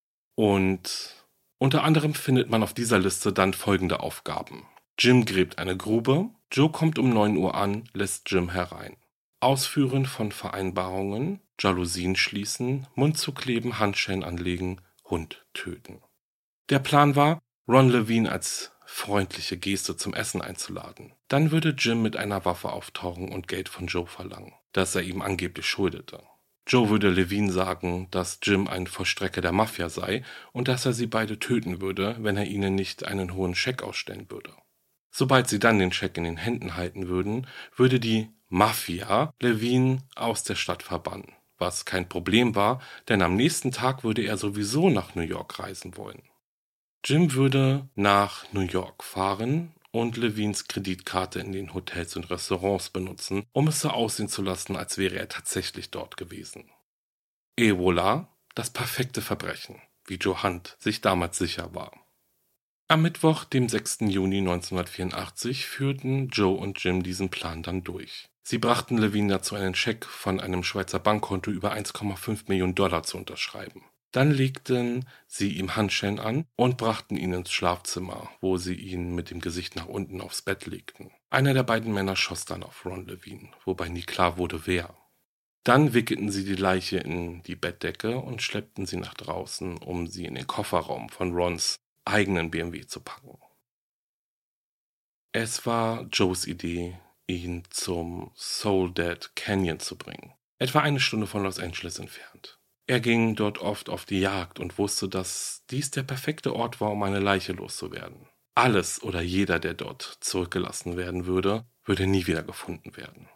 Und unter anderem findet man auf dieser Liste dann folgende Aufgaben. Jim gräbt eine Grube, Joe kommt um 9 Uhr an, lässt Jim herein. Ausführen von Vereinbarungen, Jalousien schließen, Mund zukleben, Handschellen anlegen, Hund töten. Der Plan war, Ron Levine als freundliche Geste zum Essen einzuladen. Dann würde Jim mit einer Waffe auftauchen und Geld von Joe verlangen, das er ihm angeblich schuldete. Joe würde Levine sagen, dass Jim ein Vollstrecker der Mafia sei und dass er sie beide töten würde, wenn er ihnen nicht einen hohen Scheck ausstellen würde. Sobald sie dann den Scheck in den Händen halten würden, würde die Mafia Levine aus der Stadt verbannen, was kein Problem war, denn am nächsten Tag würde er sowieso nach New York reisen wollen. Jim würde nach New York fahren und Levines Kreditkarte in den Hotels und Restaurants benutzen, um es so aussehen zu lassen, als wäre er tatsächlich dort gewesen. Et voilà, das perfekte Verbrechen, wie Joe Hunt sich damals sicher war. Am Mittwoch, dem 6. Juni 1984, führten Joe und Jim diesen Plan dann durch. Sie brachten Levine dazu, einen Scheck von einem Schweizer Bankkonto über $1,5 Millionen zu unterschreiben. Dann legten sie ihm Handschellen an und brachten ihn ins Schlafzimmer, wo sie ihn mit dem Gesicht nach unten aufs Bett legten. Einer der beiden Männer schoss dann auf Ron Levine, wobei nie klar wurde, wer. Dann wickelten sie die Leiche in die Bettdecke und schleppten sie nach draußen, um sie in den Kofferraum von Rons eigenen BMW zu packen. Es war Joes Idee, ihn zum Soul Dead Canyon zu bringen, etwa 1 Stunde von Los Angeles entfernt. Er ging dort oft auf die Jagd und wusste, dass dies der perfekte Ort war, um eine Leiche loszuwerden. Alles oder jeder, der dort zurückgelassen werden würde, würde nie wieder gefunden werden.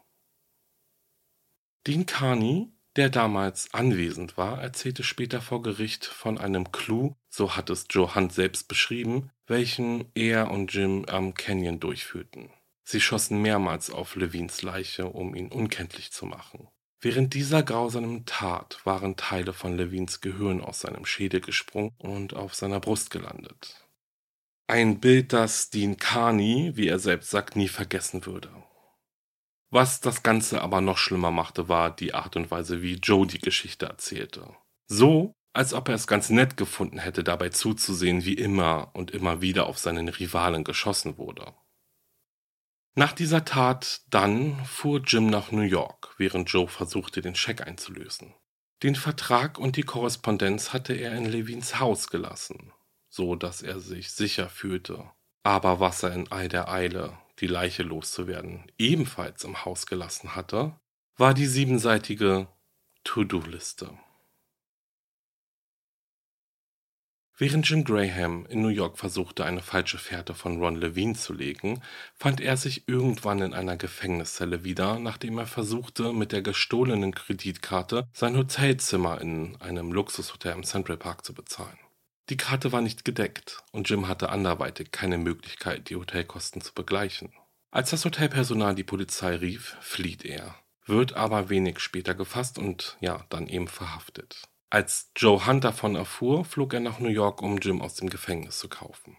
Dean Carney, der damals anwesend war, erzählte später vor Gericht von einem Clou, so hat es Joe Hunt selbst beschrieben, welchen er und Jim am Canyon durchführten. Sie schossen mehrmals auf Levines Leiche, um ihn unkenntlich zu machen. Während dieser grausamen Tat waren Teile von Levines Gehirn aus seinem Schädel gesprungen und auf seiner Brust gelandet. Ein Bild, das Dean Carney, wie er selbst sagt, nie vergessen würde. Was das Ganze aber noch schlimmer machte, war die Art und Weise, wie Joe die Geschichte erzählte. So, als ob er es ganz nett gefunden hätte, dabei zuzusehen, wie immer und immer wieder auf seinen Rivalen geschossen wurde. Nach dieser Tat dann fuhr Jim nach New York, während Joe versuchte, den Scheck einzulösen. Den Vertrag und die Korrespondenz hatte er in Levines Haus gelassen, so dass er sich sicher fühlte. Aber was er in all der Eile, die Leiche loszuwerden, ebenfalls im Haus gelassen hatte, war die 7-seitige To-Do-Liste. Während Jim Graham in New York versuchte, eine falsche Fährte von Ron Levine zu legen, fand er sich irgendwann in einer Gefängniszelle wieder, nachdem er versuchte, mit der gestohlenen Kreditkarte sein Hotelzimmer in einem Luxushotel im Central Park zu bezahlen. Die Karte war nicht gedeckt und Jim hatte anderweitig keine Möglichkeit, die Hotelkosten zu begleichen. Als das Hotelpersonal die Polizei rief, flieht er, wird aber wenig später gefasst und dann eben verhaftet. Als Joe Hunt davon erfuhr, flog er nach New York, um Jim aus dem Gefängnis zu kaufen.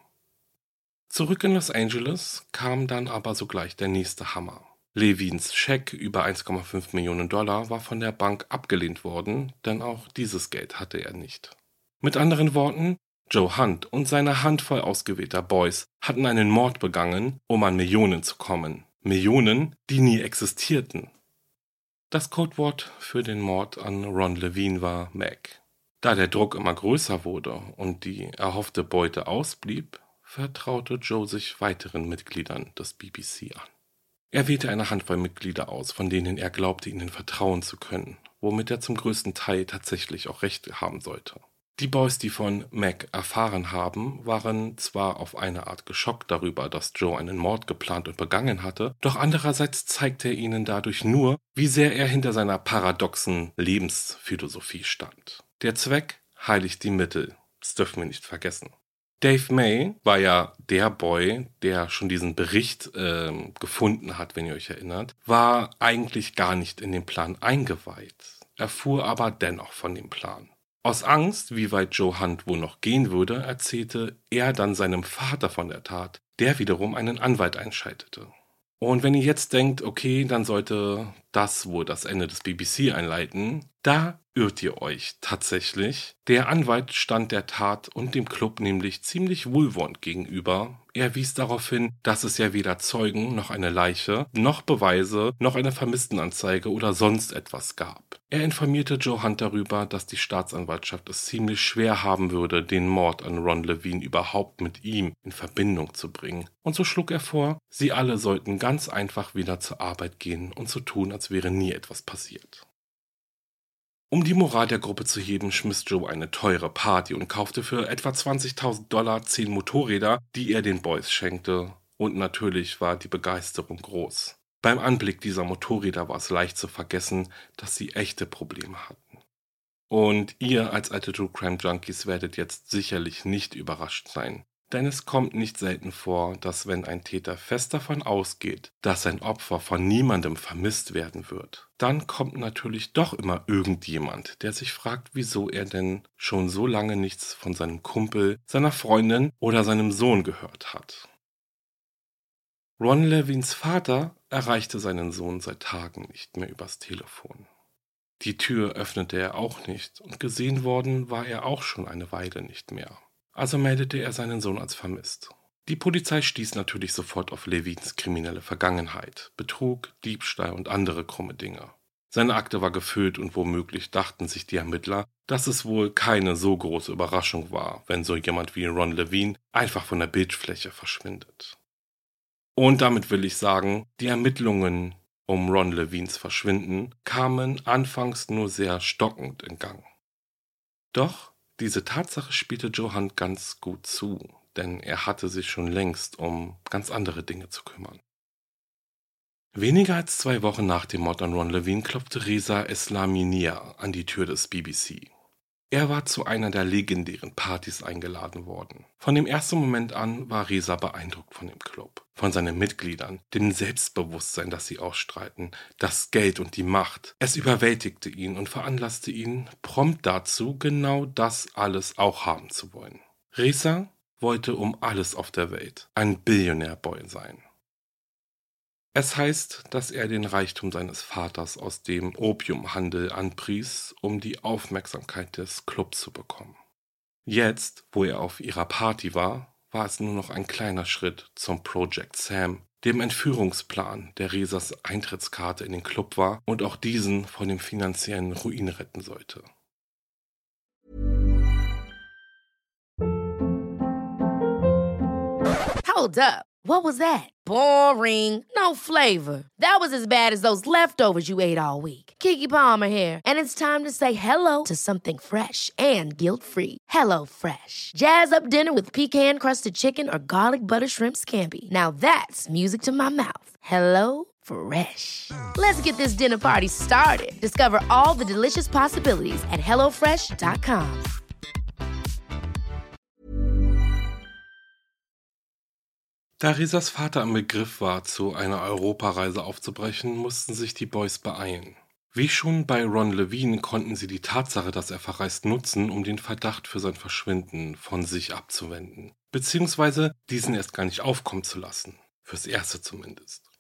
Zurück in Los Angeles kam dann aber sogleich der nächste Hammer. Levines Scheck über 1,5 Millionen Dollar war von der Bank abgelehnt worden, denn auch dieses Geld hatte er nicht. Mit anderen Worten, Joe Hunt und seine Handvoll ausgewählter Boys hatten einen Mord begangen, um an Millionen zu kommen. Millionen, die nie existierten. Das Codewort für den Mord an Ron Levine war Mac. Da der Druck immer größer wurde und die erhoffte Beute ausblieb, vertraute Joe sich weiteren Mitgliedern des BBC an. Er wählte eine Handvoll Mitglieder aus, von denen er glaubte, ihnen vertrauen zu können, womit er zum größten Teil tatsächlich auch Recht haben sollte. Die Boys, die von Mac erfahren haben, waren zwar auf eine Art geschockt darüber, dass Joe einen Mord geplant und begangen hatte, doch andererseits zeigte er ihnen dadurch nur, wie sehr er hinter seiner paradoxen Lebensphilosophie stand. Der Zweck heiligt die Mittel, das dürfen wir nicht vergessen. Dave May war ja der Boy, der schon diesen Bericht gefunden hat, wenn ihr euch erinnert, war eigentlich gar nicht in den Plan eingeweiht, erfuhr aber dennoch von dem Plan. Aus Angst, wie weit Joe Hunt wohl noch gehen würde, erzählte er dann seinem Vater von der Tat, der wiederum einen Anwalt einschaltete. Und wenn ihr jetzt denkt, okay, dann sollte das wohl das Ende des BBC einleiten, da irrt ihr euch tatsächlich. Der Anwalt stand der Tat und dem Club nämlich ziemlich wohlwollend gegenüber. Er wies darauf hin, dass es ja weder Zeugen noch eine Leiche, noch Beweise, noch eine Vermisstenanzeige oder sonst etwas gab. Er informierte Joe Hunt darüber, dass die Staatsanwaltschaft es ziemlich schwer haben würde, den Mord an Ron Levine überhaupt mit ihm in Verbindung zu bringen. Und so schlug er vor, sie alle sollten ganz einfach wieder zur Arbeit gehen und so tun, als wäre nie etwas passiert. Um die Moral der Gruppe zu heben, schmiss Joe eine teure Party und kaufte für etwa $20.000 10 Motorräder, die er den Boys schenkte. Und natürlich war die Begeisterung groß. Beim Anblick dieser Motorräder war es leicht zu vergessen, dass sie echte Probleme hatten. Und ihr als alte True Crime Junkies werdet jetzt sicherlich nicht überrascht sein. Denn es kommt nicht selten vor, dass wenn ein Täter fest davon ausgeht, dass sein Opfer von niemandem vermisst werden wird, dann kommt natürlich doch immer irgendjemand, der sich fragt, wieso er denn schon so lange nichts von seinem Kumpel, seiner Freundin oder seinem Sohn gehört hat. Ron Levines Vater erreichte seinen Sohn seit Tagen nicht mehr übers Telefon. Die Tür öffnete er auch nicht und gesehen worden war er auch schon eine Weile nicht mehr. Also meldete er seinen Sohn als vermisst. Die Polizei stieß natürlich sofort auf Levines kriminelle Vergangenheit, Betrug, Diebstahl und andere krumme Dinge. Seine Akte war gefüllt und womöglich dachten sich die Ermittler, dass es wohl keine so große Überraschung war, wenn so jemand wie Ron Levine einfach von der Bildfläche verschwindet. Und damit will ich sagen, die Ermittlungen um Ron Levines Verschwinden kamen anfangs nur sehr stockend in Gang. Doch diese Tatsache spielte Joe Hunt ganz gut zu, denn er hatte sich schon längst um ganz andere Dinge zu kümmern. Weniger als 2 Wochen nach dem Mord an Ron Levine klopfte Reza Eslaminier an die Tür des BBC. Er war zu einer der legendären Partys eingeladen worden. Von dem ersten Moment an war Reza beeindruckt von dem Club, von seinen Mitgliedern, dem Selbstbewusstsein, das sie ausstrahlten, das Geld und die Macht. Es überwältigte ihn und veranlasste ihn prompt dazu, genau das alles auch haben zu wollen. Reza wollte um alles auf der Welt ein Billionärboy sein. Es heißt, dass er den Reichtum seines Vaters aus dem Opiumhandel anpries, um die Aufmerksamkeit des Clubs zu bekommen. Jetzt, wo er auf ihrer Party war, war es nur noch ein kleiner Schritt zum Project Sam, dem Entführungsplan, der Rezas Eintrittskarte in den Club war und auch diesen vor dem finanziellen Ruin retten sollte. Hold up. What was that? Boring. No flavor. That was as bad as those leftovers you ate all week. Keke Palmer here, and it's time to say hello to something fresh and guilt-free. Hello Fresh. Jazz up dinner with pecan-crusted chicken or garlic butter shrimp scampi. Now that's music to my mouth. Hello Fresh. Let's get this dinner party started. Discover all the delicious possibilities at hellofresh.com. Da Rezas Vater im Begriff war, zu einer Europareise aufzubrechen, mussten sich die Boys beeilen. Wie schon bei Ron Levine konnten sie die Tatsache, dass er verreist, nutzen, um den Verdacht für sein Verschwinden von sich abzuwenden. Beziehungsweise diesen erst gar nicht aufkommen zu lassen. Fürs Erste zumindest.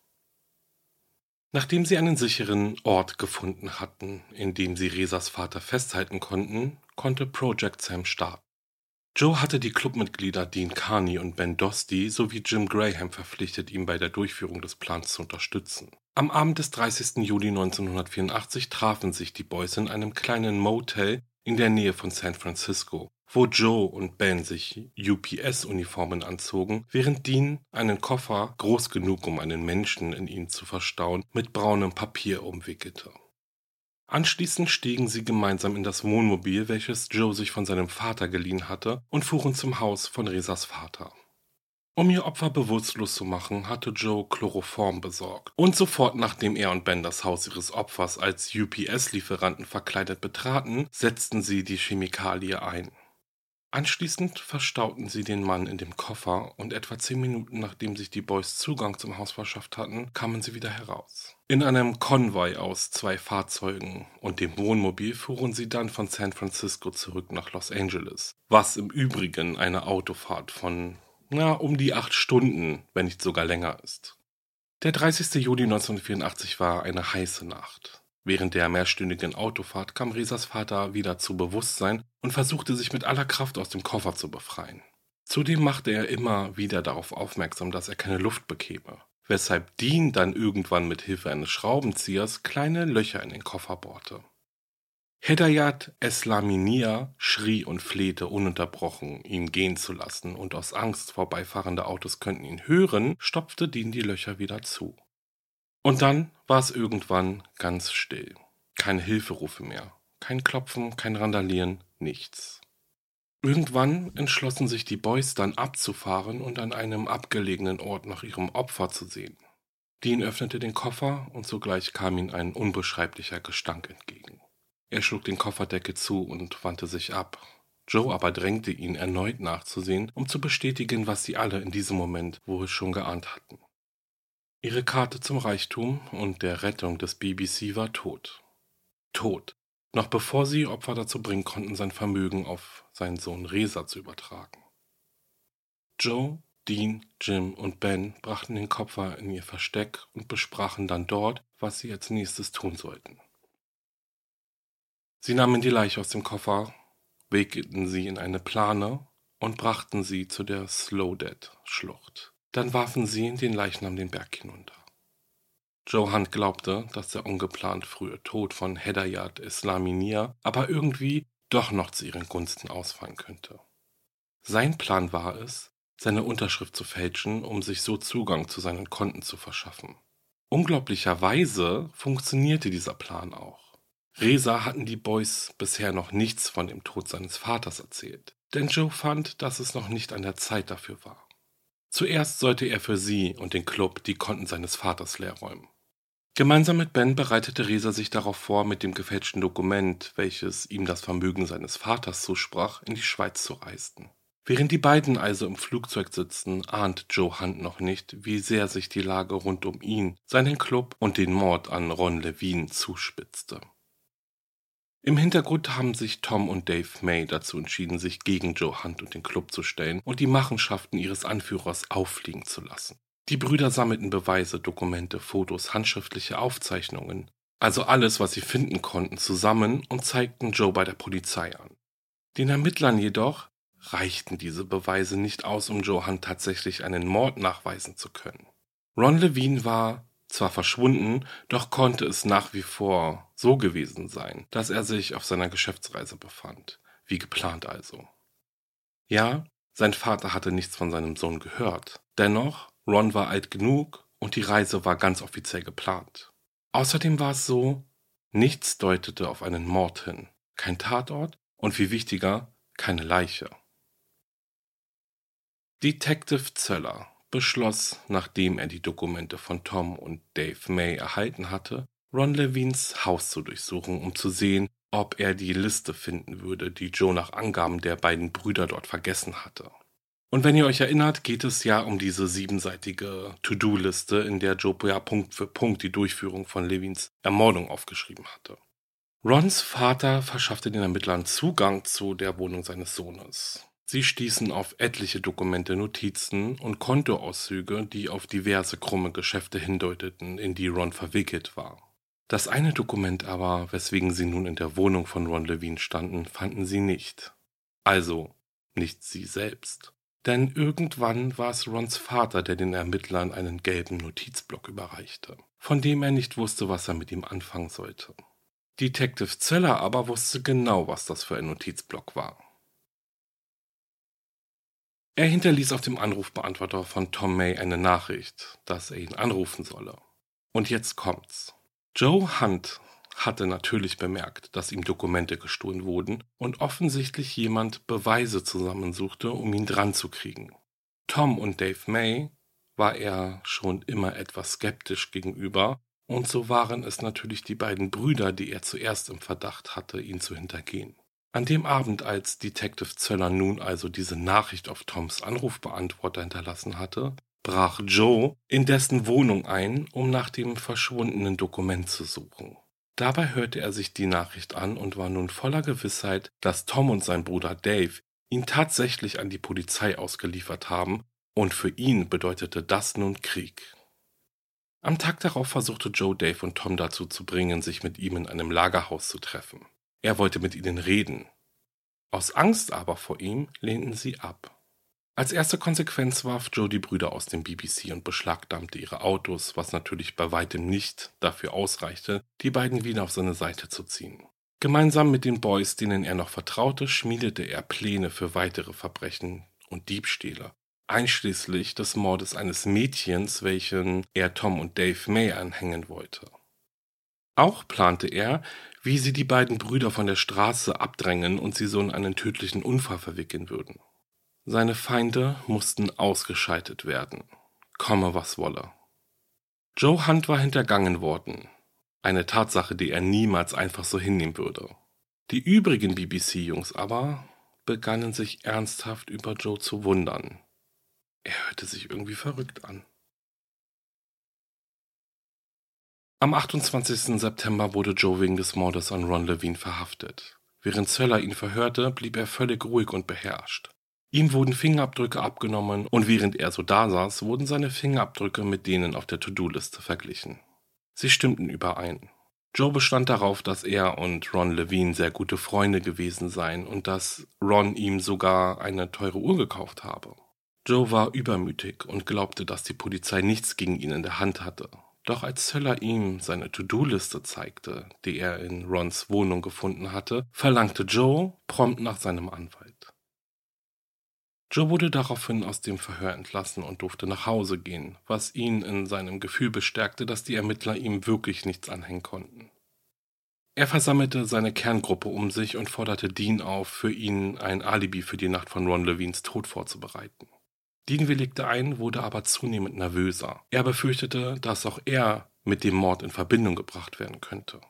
Nachdem sie einen sicheren Ort gefunden hatten, in dem sie Rezas Vater festhalten konnten, konnte Project Sam starten. Joe hatte die Clubmitglieder Dean Carney und Ben Dostie sowie Jim Graham verpflichtet, ihn bei der Durchführung des Plans zu unterstützen. Am Abend des 30. Juli 1984 trafen sich die Boys in einem kleinen Motel in der Nähe von San Francisco, wo Joe und Ben sich UPS-Uniformen anzogen, während Dean einen Koffer, groß genug, um einen Menschen in ihn zu verstauen, mit braunem Papier umwickelte. Anschließend stiegen sie gemeinsam in das Wohnmobil, welches Joe sich von seinem Vater geliehen hatte, und fuhren zum Haus von Rezas Vater. Um ihr Opfer bewusstlos zu machen, hatte Joe Chloroform besorgt. Und sofort nachdem er und Ben das Haus ihres Opfers als UPS-Lieferanten verkleidet betraten, setzten sie die Chemikalie ein. Anschließend verstauten sie den Mann in dem Koffer und etwa 10 Minuten nachdem sich die Boys Zugang zum Haus verschafft hatten, kamen sie wieder heraus. In einem Konvoi aus 2 Fahrzeugen und dem Wohnmobil fuhren sie dann von San Francisco zurück nach Los Angeles, was im Übrigen eine Autofahrt von um die 8 Stunden, wenn nicht sogar länger ist. Der 30. Juli 1984 war eine heiße Nacht. Während der mehrstündigen Autofahrt kam Rezas Vater wieder zu Bewusstsein und versuchte sich mit aller Kraft aus dem Koffer zu befreien. Zudem machte er immer wieder darauf aufmerksam, dass er keine Luft bekäme, weshalb Dean dann irgendwann mit Hilfe eines Schraubenziehers kleine Löcher in den Koffer bohrte. Hedayat Eslaminia schrie und flehte ununterbrochen, ihn gehen zu lassen, und aus Angst, vorbeifahrende Autos könnten ihn hören, stopfte Dean die Löcher wieder zu. Und dann war es irgendwann ganz still. Keine Hilferufe mehr, kein Klopfen, kein Randalieren, nichts. Irgendwann entschlossen sich die Boys dann abzufahren und an einem abgelegenen Ort nach ihrem Opfer zu sehen. Dean öffnete den Koffer und sogleich kam ihm ein unbeschreiblicher Gestank entgegen. Er schlug den Kofferdeckel zu und wandte sich ab. Joe aber drängte ihn, erneut nachzusehen, um zu bestätigen, was sie alle in diesem Moment wohl schon geahnt hatten. Ihre Karte zum Reichtum und der Rettung des BBC war tot. Tot, noch bevor sie ihr Opfer dazu bringen konnten, sein Vermögen auf seinen Sohn Reza zu übertragen. Joe, Dean, Jim und Ben brachten den Koffer in ihr Versteck und besprachen dann dort, was sie als nächstes tun sollten. Sie nahmen die Leiche aus dem Koffer, wickelten sie in eine Plane und brachten sie zu der Slowdead-Schlucht. Dann warfen sie den Leichnam den Berg hinunter. Joe Hunt glaubte, dass der ungeplant frühe Tod von Hedayat Eslaminia aber irgendwie doch noch zu ihren Gunsten ausfallen könnte. Sein Plan war es, seine Unterschrift zu fälschen, um sich so Zugang zu seinen Konten zu verschaffen. Unglaublicherweise funktionierte dieser Plan auch. Reza hatten die Boys bisher noch nichts von dem Tod seines Vaters erzählt, denn Joe fand, dass es noch nicht an der Zeit dafür war. Zuerst sollte er für sie und den Club die Konten seines Vaters leerräumen. Gemeinsam mit Ben bereitete Reza sich darauf vor, mit dem gefälschten Dokument, welches ihm das Vermögen seines Vaters zusprach, in die Schweiz zu reisen. Während die beiden also im Flugzeug sitzen, ahnt Joe Hunt noch nicht, wie sehr sich die Lage rund um ihn, seinen Club und den Mord an Ron Levine zuspitzte. Im Hintergrund haben sich Tom und Dave May dazu entschieden, sich gegen Joe Hunt und den Club zu stellen und die Machenschaften ihres Anführers auffliegen zu lassen. Die Brüder sammelten Beweise, Dokumente, Fotos, handschriftliche Aufzeichnungen, also alles, was sie finden konnten, zusammen und zeigten Joe bei der Polizei an. Den Ermittlern jedoch reichten diese Beweise nicht aus, um Joe Hunt tatsächlich einen Mord nachweisen zu können. Ron Levine war zwar verschwunden, doch konnte es nach wie vor so gewesen sein, dass er sich auf seiner Geschäftsreise befand, wie geplant also. Ja, sein Vater hatte nichts von seinem Sohn gehört. Dennoch, Ron war alt genug und die Reise war ganz offiziell geplant. Außerdem war es so, nichts deutete auf einen Mord hin. Kein Tatort und viel wichtiger, keine Leiche. Detective Zeller beschloss, nachdem er die Dokumente von Tom und Dave May erhalten hatte, Ron Levines Haus zu durchsuchen, um zu sehen, ob er die Liste finden würde, die Joe nach Angaben der beiden Brüder dort vergessen hatte. Und wenn ihr euch erinnert, geht es ja um diese 7-seitige To-Do-Liste, in der Joe ja Punkt für Punkt die Durchführung von Levines Ermordung aufgeschrieben hatte. Rons Vater verschaffte den Ermittlern Zugang zu der Wohnung seines Sohnes. Sie stießen auf etliche Dokumente, Notizen und Kontoauszüge, die auf diverse krumme Geschäfte hindeuteten, in die Ron verwickelt war. Das eine Dokument aber, weswegen sie nun in der Wohnung von Ron Levine standen, fanden sie nicht. Also nicht sie selbst. Denn irgendwann war es Rons Vater, der den Ermittlern einen gelben Notizblock überreichte, von dem er nicht wusste, was er mit ihm anfangen sollte. Detective Zeller aber wusste genau, was das für ein Notizblock war. Er hinterließ auf dem Anrufbeantworter von Tom May eine Nachricht, dass er ihn anrufen solle. Und jetzt kommt's. Joe Hunt hatte natürlich bemerkt, dass ihm Dokumente gestohlen wurden und offensichtlich jemand Beweise zusammensuchte, um ihn dran zu kriegen. Tom und Dave May war er schon immer etwas skeptisch gegenüber und so waren es natürlich die beiden Brüder, die er zuerst im Verdacht hatte, ihn zu hintergehen. An dem Abend, als Detective Zeller nun also diese Nachricht auf Toms Anrufbeantworter hinterlassen hatte, brach Joe in dessen Wohnung ein, um nach dem verschwundenen Dokument zu suchen. Dabei hörte er sich die Nachricht an und war nun voller Gewissheit, dass Tom und sein Bruder Dave ihn tatsächlich an die Polizei ausgeliefert haben und für ihn bedeutete das nun Krieg. Am Tag darauf versuchte Joe Dave und Tom dazu zu bringen, sich mit ihm in einem Lagerhaus zu treffen. Er wollte mit ihnen reden. Aus Angst aber vor ihm lehnten sie ab. Als erste Konsequenz warf Joe die Brüder aus dem BBC und beschlagnahmte ihre Autos, was natürlich bei weitem nicht dafür ausreichte, die beiden wieder auf seine Seite zu ziehen. Gemeinsam mit den Boys, denen er noch vertraute, schmiedete er Pläne für weitere Verbrechen und Diebstähle, einschließlich des Mordes eines Mädchens, welchen er Tom und Dave May anhängen wollte. Auch plante er, wie sie die beiden Brüder von der Straße abdrängen und sie so in einen tödlichen Unfall verwickeln würden. Seine Feinde mussten ausgeschaltet werden, komme was wolle. Joe Hunt war hintergangen worden, eine Tatsache, die er niemals einfach so hinnehmen würde. Die übrigen BBC-Jungs aber begannen sich ernsthaft über Joe zu wundern. Er hörte sich irgendwie verrückt an. Am 28. September wurde Joe wegen des Mordes an Ron Levine verhaftet. Während Zeller ihn verhörte, blieb er völlig ruhig und beherrscht. Ihm wurden Fingerabdrücke abgenommen und während er so dasaß, wurden seine Fingerabdrücke mit denen auf der To-Do-Liste verglichen. Sie stimmten überein. Joe bestand darauf, dass er und Ron Levine sehr gute Freunde gewesen seien und dass Ron ihm sogar eine teure Uhr gekauft habe. Joe war übermütig und glaubte, dass die Polizei nichts gegen ihn in der Hand hatte. Doch als Zeller ihm seine To-Do-Liste zeigte, die er in Rons Wohnung gefunden hatte, verlangte Joe prompt nach seinem Anwalt. Joe wurde daraufhin aus dem Verhör entlassen und durfte nach Hause gehen, was ihn in seinem Gefühl bestärkte, dass die Ermittler ihm wirklich nichts anhängen konnten. Er versammelte seine Kerngruppe um sich und forderte Dean auf, für ihn ein Alibi für die Nacht von Ron Levines Tod vorzubereiten. Dean willigte ein, wurde aber zunehmend nervöser. Er befürchtete, dass auch er mit dem Mord in Verbindung gebracht werden könnte.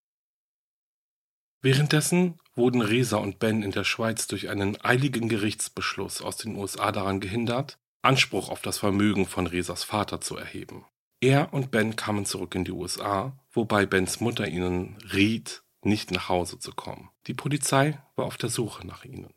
Währenddessen wurden Reza und Ben in der Schweiz durch einen eiligen Gerichtsbeschluss aus den USA daran gehindert, Anspruch auf das Vermögen von Rezas Vater zu erheben. Er und Ben kamen zurück in die USA, wobei Bens Mutter ihnen riet, nicht nach Hause zu kommen. Die Polizei war auf der Suche nach ihnen.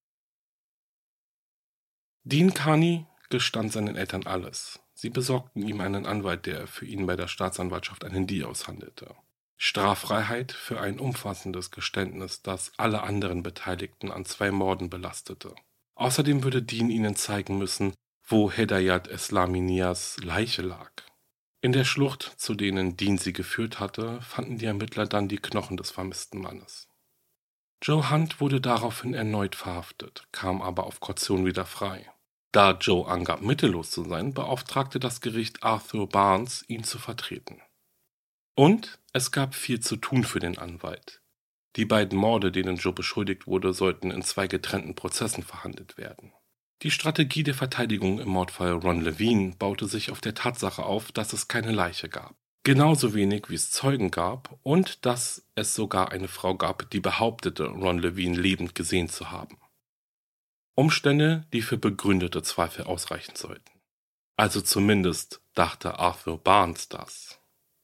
Dean Carney gestand seinen Eltern alles. Sie besorgten ihm einen Anwalt, der für ihn bei der Staatsanwaltschaft einen Deal aushandelte. Straffreiheit für ein umfassendes Geständnis, das alle anderen Beteiligten an 2 Morden belastete. Außerdem würde Dean ihnen zeigen müssen, wo Hedayat Eslaminias Leiche lag. In der Schlucht, zu denen Dean sie geführt hatte, fanden die Ermittler dann die Knochen des vermissten Mannes. Joe Hunt wurde daraufhin erneut verhaftet, kam aber auf Kaution wieder frei. Da Joe angab, mittellos zu sein, beauftragte das Gericht Arthur Barnes, ihn zu vertreten. Und es gab viel zu tun für den Anwalt. Die beiden Morde, denen Joe beschuldigt wurde, sollten in 2 getrennten Prozessen verhandelt werden. Die Strategie der Verteidigung im Mordfall Ron Levine baute sich auf der Tatsache auf, dass es keine Leiche gab. Genauso wenig wie es Zeugen gab und dass es sogar eine Frau gab, die behauptete, Ron Levine lebend gesehen zu haben. Umstände, die für begründete Zweifel ausreichen sollten. Also zumindest dachte Arthur Barnes das.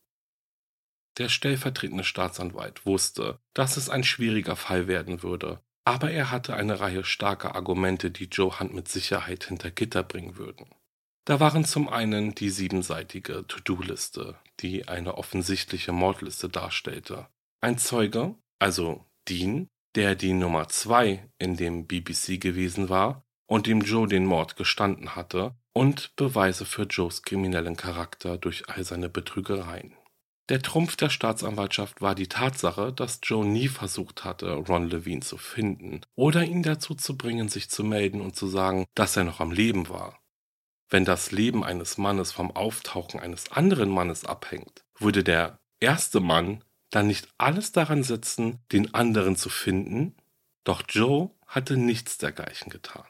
Der stellvertretende Staatsanwalt wusste, dass es ein schwieriger Fall werden würde, aber er hatte eine Reihe starker Argumente, die Joe Hunt mit Sicherheit hinter Gitter bringen würden. Da waren zum einen die 7-seitige To-Do-Liste, die eine offensichtliche Mordliste darstellte. Ein Zeuge, also Dean, der die Nummer 2 in dem BBC gewesen war und dem Joe den Mord gestanden hatte, und Beweise für Joes kriminellen Charakter durch all seine Betrügereien. Der Trumpf der Staatsanwaltschaft war die Tatsache, dass Joe nie versucht hatte, Ron Levine zu finden oder ihn dazu zu bringen, sich zu melden und zu sagen, dass er noch am Leben war. Wenn das Leben eines Mannes vom Auftauchen eines anderen Mannes abhängt, würde der erste Mann dann nicht alles daran setzen, den anderen zu finden? Doch Joe hatte nichts dergleichen getan.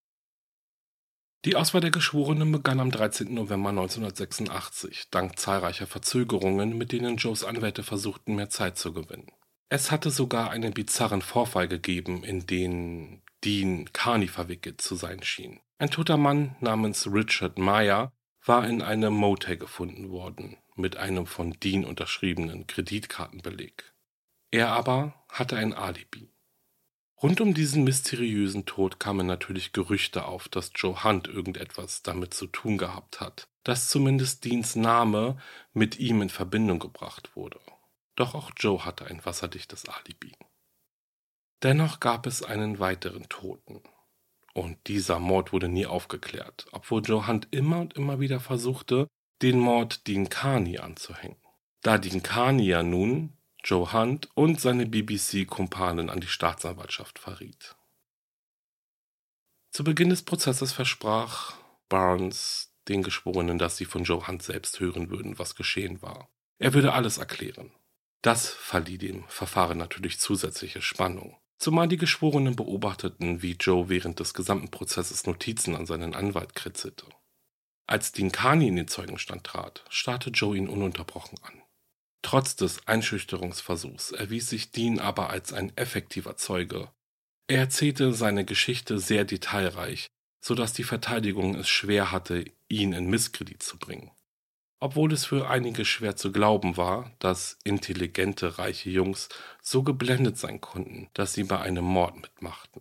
Die Auswahl der Geschworenen begann am 13. November 1986, dank zahlreicher Verzögerungen, mit denen Joes Anwälte versuchten, mehr Zeit zu gewinnen. Es hatte sogar einen bizarren Vorfall gegeben, in den Dean Carney verwickelt zu sein schien. Ein toter Mann namens Richard Meyer war in einem Motel gefunden worden, mit einem von Dean unterschriebenen Kreditkartenbeleg. Er aber hatte ein Alibi. Rund um diesen mysteriösen Tod kamen natürlich Gerüchte auf, dass Joe Hunt irgendetwas damit zu tun gehabt hat, dass zumindest Deans Name mit ihm in Verbindung gebracht wurde. Doch auch Joe hatte ein wasserdichtes Alibi. Dennoch gab es einen weiteren Toten. Und dieser Mord wurde nie aufgeklärt, obwohl Joe Hunt immer und immer wieder versuchte, den Mord Dean Carney anzuhängen. Da Dean Carney ja nun Joe Hunt und seine BBC-Kumpanen an die Staatsanwaltschaft verriet. Zu Beginn des Prozesses versprach Barnes den Geschworenen, dass sie von Joe Hunt selbst hören würden, was geschehen war. Er würde alles erklären. Das verlieh dem Verfahren natürlich zusätzliche Spannung. Zumal die Geschworenen beobachteten, wie Joe während des gesamten Prozesses Notizen an seinen Anwalt kritzelte. Als Dean Carney in den Zeugenstand trat, starrte Joe ihn ununterbrochen an. Trotz des Einschüchterungsversuchs erwies sich Dean aber als ein effektiver Zeuge. Er erzählte seine Geschichte sehr detailreich, sodass die Verteidigung es schwer hatte, ihn in Misskredit zu bringen. Obwohl es für einige schwer zu glauben war, dass intelligente, reiche Jungs so geblendet sein konnten, dass sie bei einem Mord mitmachten.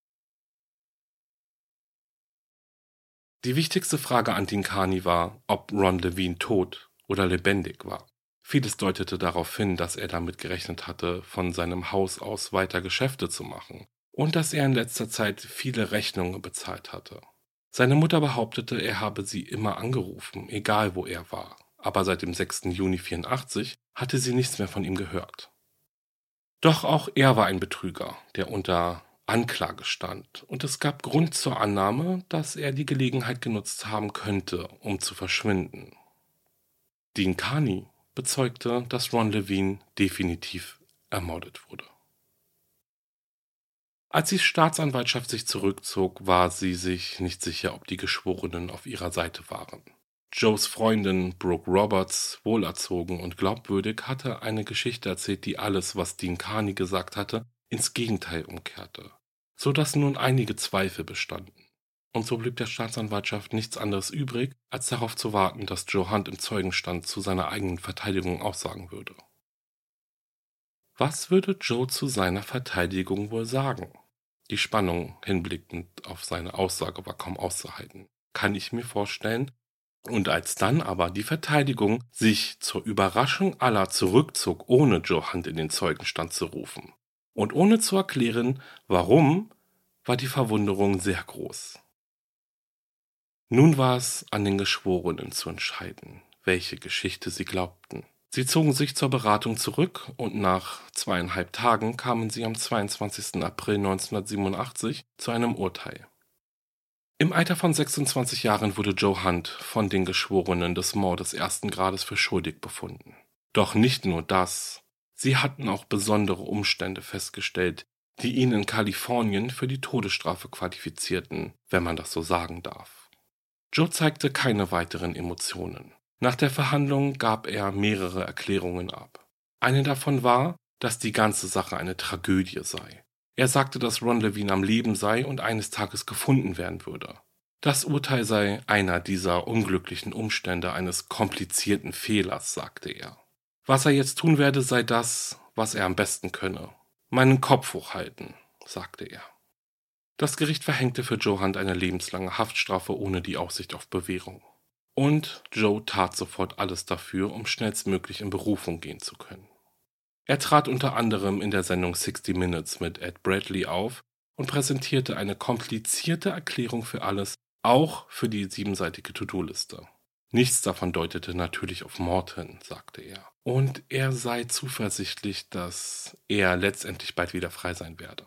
Die wichtigste Frage an Dean Carney war, ob Ron Levine tot oder lebendig war. Vieles deutete darauf hin, dass er damit gerechnet hatte, von seinem Haus aus weiter Geschäfte zu machen und dass er in letzter Zeit viele Rechnungen bezahlt hatte. Seine Mutter behauptete, er habe sie immer angerufen, egal wo er war, aber seit dem 6. Juni 1984 hatte sie nichts mehr von ihm gehört. Doch auch er war ein Betrüger, der unter Anklage stand, und es gab Grund zur Annahme, dass er die Gelegenheit genutzt haben könnte, um zu verschwinden. Dean Carney bezeugte, dass Ron Levine definitiv ermordet wurde. Als die Staatsanwaltschaft sich zurückzog, war sie sich nicht sicher, ob die Geschworenen auf ihrer Seite waren. Joes Freundin Brooke Roberts, wohlerzogen und glaubwürdig, hatte eine Geschichte erzählt, die alles, was Dean Carney gesagt hatte, ins Gegenteil umkehrte, so dass nun einige Zweifel bestanden. Und so blieb der Staatsanwaltschaft nichts anderes übrig, als darauf zu warten, dass Joe Hunt im Zeugenstand zu seiner eigenen Verteidigung aussagen würde. Was würde Joe zu seiner Verteidigung wohl sagen? Die Spannung hinblickend auf seine Aussage war kaum auszuhalten, kann ich mir vorstellen. Und als dann aber die Verteidigung sich zur Überraschung aller zurückzog, ohne Joe Hunt in den Zeugenstand zu rufen und ohne zu erklären, warum, war die Verwunderung sehr groß. Nun war es an den Geschworenen zu entscheiden, welche Geschichte sie glaubten. Sie zogen sich zur Beratung zurück und nach 2,5 Tagen kamen sie am 22. April 1987 zu einem Urteil. Im Alter von 26 Jahren wurde Joe Hunt von den Geschworenen des Mordes 1. Grades für schuldig befunden. Doch nicht nur das, sie hatten auch besondere Umstände festgestellt, die ihn in Kalifornien für die Todesstrafe qualifizierten, wenn man das so sagen darf. Joe zeigte keine weiteren Emotionen. Nach der Verhandlung gab er mehrere Erklärungen ab. Eine davon war, dass die ganze Sache eine Tragödie sei. Er sagte, dass Ron Levine am Leben sei und eines Tages gefunden werden würde. Das Urteil sei einer dieser unglücklichen Umstände eines komplizierten Fehlers, sagte er. Was er jetzt tun werde, sei das, was er am besten könne. Meinen Kopf hochhalten, sagte er. Das Gericht verhängte für Joe Hunt eine lebenslange Haftstrafe ohne die Aussicht auf Bewährung. Und Joe tat sofort alles dafür, um schnellstmöglich in Berufung gehen zu können. Er trat unter anderem in der Sendung 60 Minutes mit Ed Bradley auf und präsentierte eine komplizierte Erklärung für alles, auch für die 7-seitige To-Do-Liste. Nichts davon deutete natürlich auf Mord hin, sagte er. Und er sei zuversichtlich, dass er letztendlich bald wieder frei sein werde.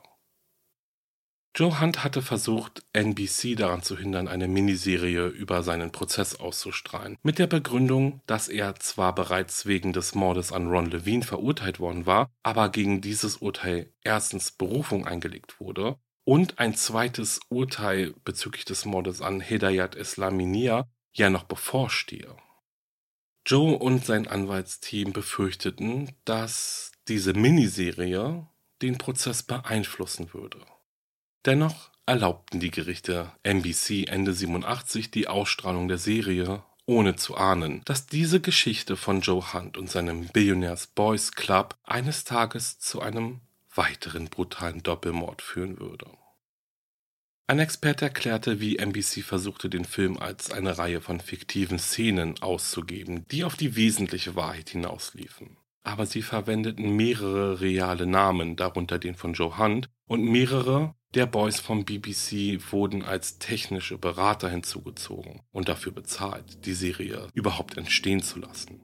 Joe Hunt hatte versucht, NBC daran zu hindern, eine Miniserie über seinen Prozess auszustrahlen, mit der Begründung, dass er zwar bereits wegen des Mordes an Ron Levine verurteilt worden war, aber gegen dieses Urteil erstens Berufung eingelegt wurde und ein zweites Urteil bezüglich des Mordes an Hedayat Islaminiya ja noch bevorstehe. Joe und sein Anwaltsteam befürchteten, dass diese Miniserie den Prozess beeinflussen würde. Dennoch erlaubten die Gerichte NBC Ende 87 die Ausstrahlung der Serie, ohne zu ahnen, dass diese Geschichte von Joe Hunt und seinem Billionaires Boys Club eines Tages zu einem weiteren brutalen Doppelmord führen würde. Ein Experte erklärte, wie NBC versuchte, den Film als eine Reihe von fiktiven Szenen auszugeben, die auf die wesentliche Wahrheit hinausliefen. Aber sie verwendeten mehrere reale Namen, darunter den von Joe Hunt, und mehrere der Boys vom BBC wurden als technische Berater hinzugezogen und dafür bezahlt, die Serie überhaupt entstehen zu lassen.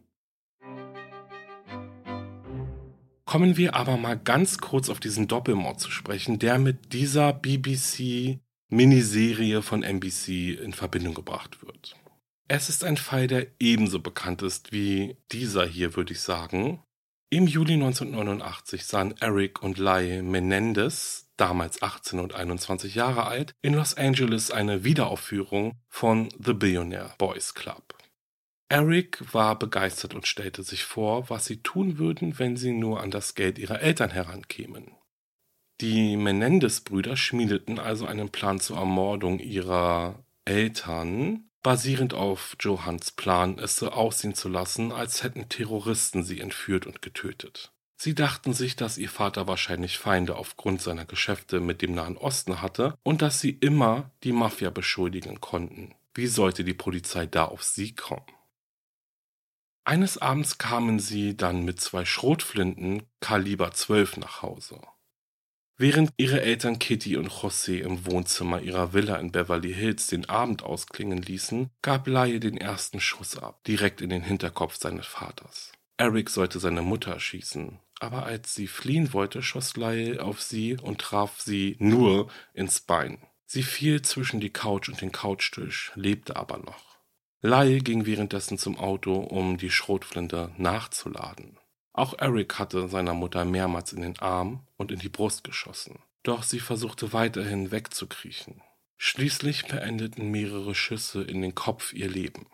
Kommen wir aber mal ganz kurz auf diesen Doppelmord zu sprechen, der mit dieser BBC-Miniserie von NBC in Verbindung gebracht wird. Es ist ein Fall, der ebenso bekannt ist wie dieser hier, würde ich sagen. Im Juli 1989 sahen Eric und Lai Menendez, damals 18 und 21 Jahre alt, in Los Angeles eine Wiederaufführung von The Billionaire Boys Club. Eric war begeistert und stellte sich vor, was sie tun würden, wenn sie nur an das Geld ihrer Eltern herankämen. Die Menendez-Brüder schmiedeten also einen Plan zur Ermordung ihrer Eltern, basierend auf Joe Hunts Plan, es so aussehen zu lassen, als hätten Terroristen sie entführt und getötet. Sie dachten sich, dass ihr Vater wahrscheinlich Feinde aufgrund seiner Geschäfte mit dem Nahen Osten hatte und dass sie immer die Mafia beschuldigen konnten. Wie sollte die Polizei da auf sie kommen? Eines Abends kamen sie dann mit 2 Schrotflinten Kaliber 12 nach Hause. Während ihre Eltern Kitty und José im Wohnzimmer ihrer Villa in Beverly Hills den Abend ausklingen ließen, gab Lai den ersten Schuss ab, direkt in den Hinterkopf seines Vaters. Eric sollte seine Mutter erschießen, aber als sie fliehen wollte, schoss Lai auf sie und traf sie nur ins Bein. Sie fiel zwischen die Couch und den Couchtisch, lebte aber noch. Lai ging währenddessen zum Auto, um die Schrotflinte nachzuladen. Auch Eric hatte seiner Mutter mehrmals in den Arm und in die Brust geschossen. Doch sie versuchte weiterhin wegzukriechen. Schließlich beendeten mehrere Schüsse in den Kopf ihr Leben.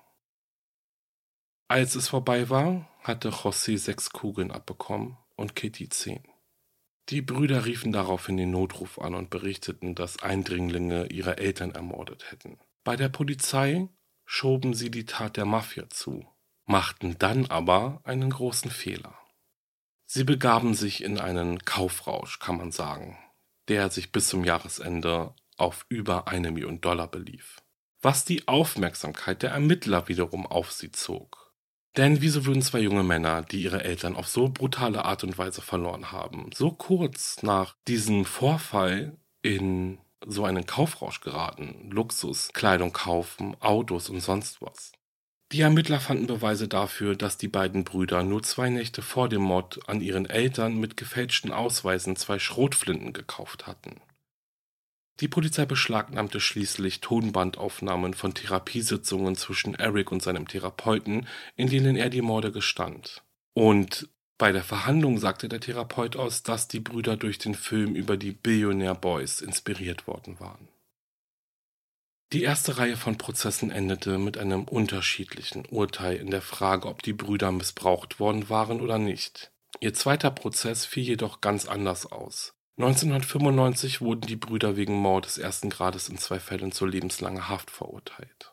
Als es vorbei war, hatte José 6 Kugeln abbekommen und Kitty 10. Die Brüder riefen daraufhin den Notruf an und berichteten, dass Eindringlinge ihre Eltern ermordet hätten. Bei der Polizei schoben sie die Tat der Mafia zu, machten dann aber einen großen Fehler. Sie begaben sich in einen Kaufrausch, kann man sagen, der sich bis zum Jahresende auf über $1 Million belief. Was die Aufmerksamkeit der Ermittler wiederum auf sie zog. Denn wieso würden 2 junge Männer, die ihre Eltern auf so brutale Art und Weise verloren haben, so kurz nach diesem Vorfall in so einen Kaufrausch geraten, Luxus, Kleidung kaufen, Autos und sonst was. Die Ermittler fanden Beweise dafür, dass die beiden Brüder nur 2 Nächte vor dem Mord an ihren Eltern mit gefälschten Ausweisen 2 Schrotflinten gekauft hatten. Die Polizei beschlagnahmte schließlich Tonbandaufnahmen von Therapiesitzungen zwischen Eric und seinem Therapeuten, in denen er die Morde gestand. Und bei der Verhandlung sagte der Therapeut aus, dass die Brüder durch den Film über die Billionaire Boys inspiriert worden waren. Die erste Reihe von Prozessen endete mit einem unterschiedlichen Urteil in der Frage, ob die Brüder missbraucht worden waren oder nicht. Ihr zweiter Prozess fiel jedoch ganz anders aus. 1995 wurden die Brüder wegen Mordes 1. Grades in 2 Fällen zu lebenslanger Haft verurteilt.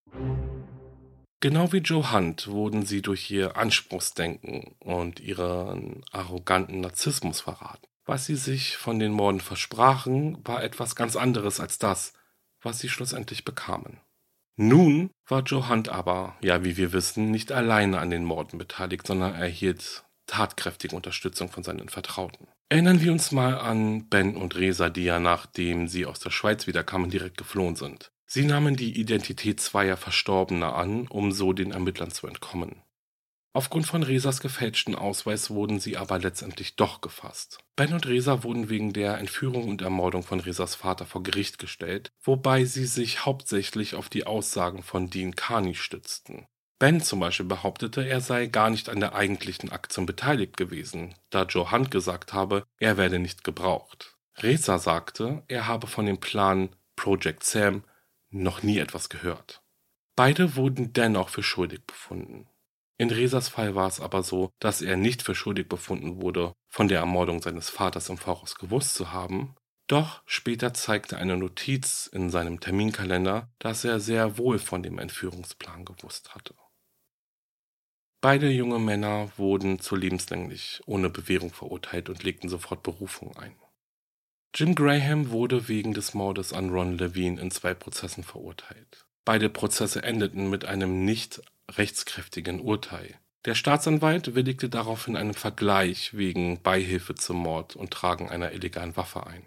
Genau wie Joe Hunt wurden sie durch ihr Anspruchsdenken und ihren arroganten Narzissmus verraten. Was sie sich von den Morden versprachen, war etwas ganz anderes als das, was sie schlussendlich bekamen. Nun war Joe Hunt aber, ja wie wir wissen, nicht alleine an den Morden beteiligt, sondern erhielt tatkräftige Unterstützung von seinen Vertrauten. Erinnern wir uns mal an Ben und Reza, die ja nachdem sie aus der Schweiz wiederkamen, direkt geflohen sind. Sie nahmen die Identität zweier Verstorbener an, um so den Ermittlern zu entkommen. Aufgrund von Rezas gefälschten Ausweis wurden sie aber letztendlich doch gefasst. Ben und Reza wurden wegen der Entführung und Ermordung von Rezas Vater vor Gericht gestellt, wobei sie sich hauptsächlich auf die Aussagen von Dean Carney stützten. Ben zum Beispiel behauptete, er sei gar nicht an der eigentlichen Aktion beteiligt gewesen, da Joe Hunt gesagt habe, er werde nicht gebraucht. Reza sagte, er habe von dem Plan Project Sam noch nie etwas gehört. Beide wurden dennoch für schuldig befunden. In Rezas Fall war es aber so, dass er nicht für schuldig befunden wurde, von der Ermordung seines Vaters im Voraus gewusst zu haben, doch später zeigte eine Notiz in seinem Terminkalender, dass er sehr wohl von dem Entführungsplan gewusst hatte. Beide junge Männer wurden zu lebenslänglich ohne Bewährung verurteilt und legten sofort Berufung ein. Jim Graham wurde wegen des Mordes an Ron Levine in 2 Prozessen verurteilt. Beide Prozesse endeten mit einem nicht rechtskräftigen Urteil. Der Staatsanwalt willigte daraufhin einen Vergleich wegen Beihilfe zum Mord und Tragen einer illegalen Waffe ein.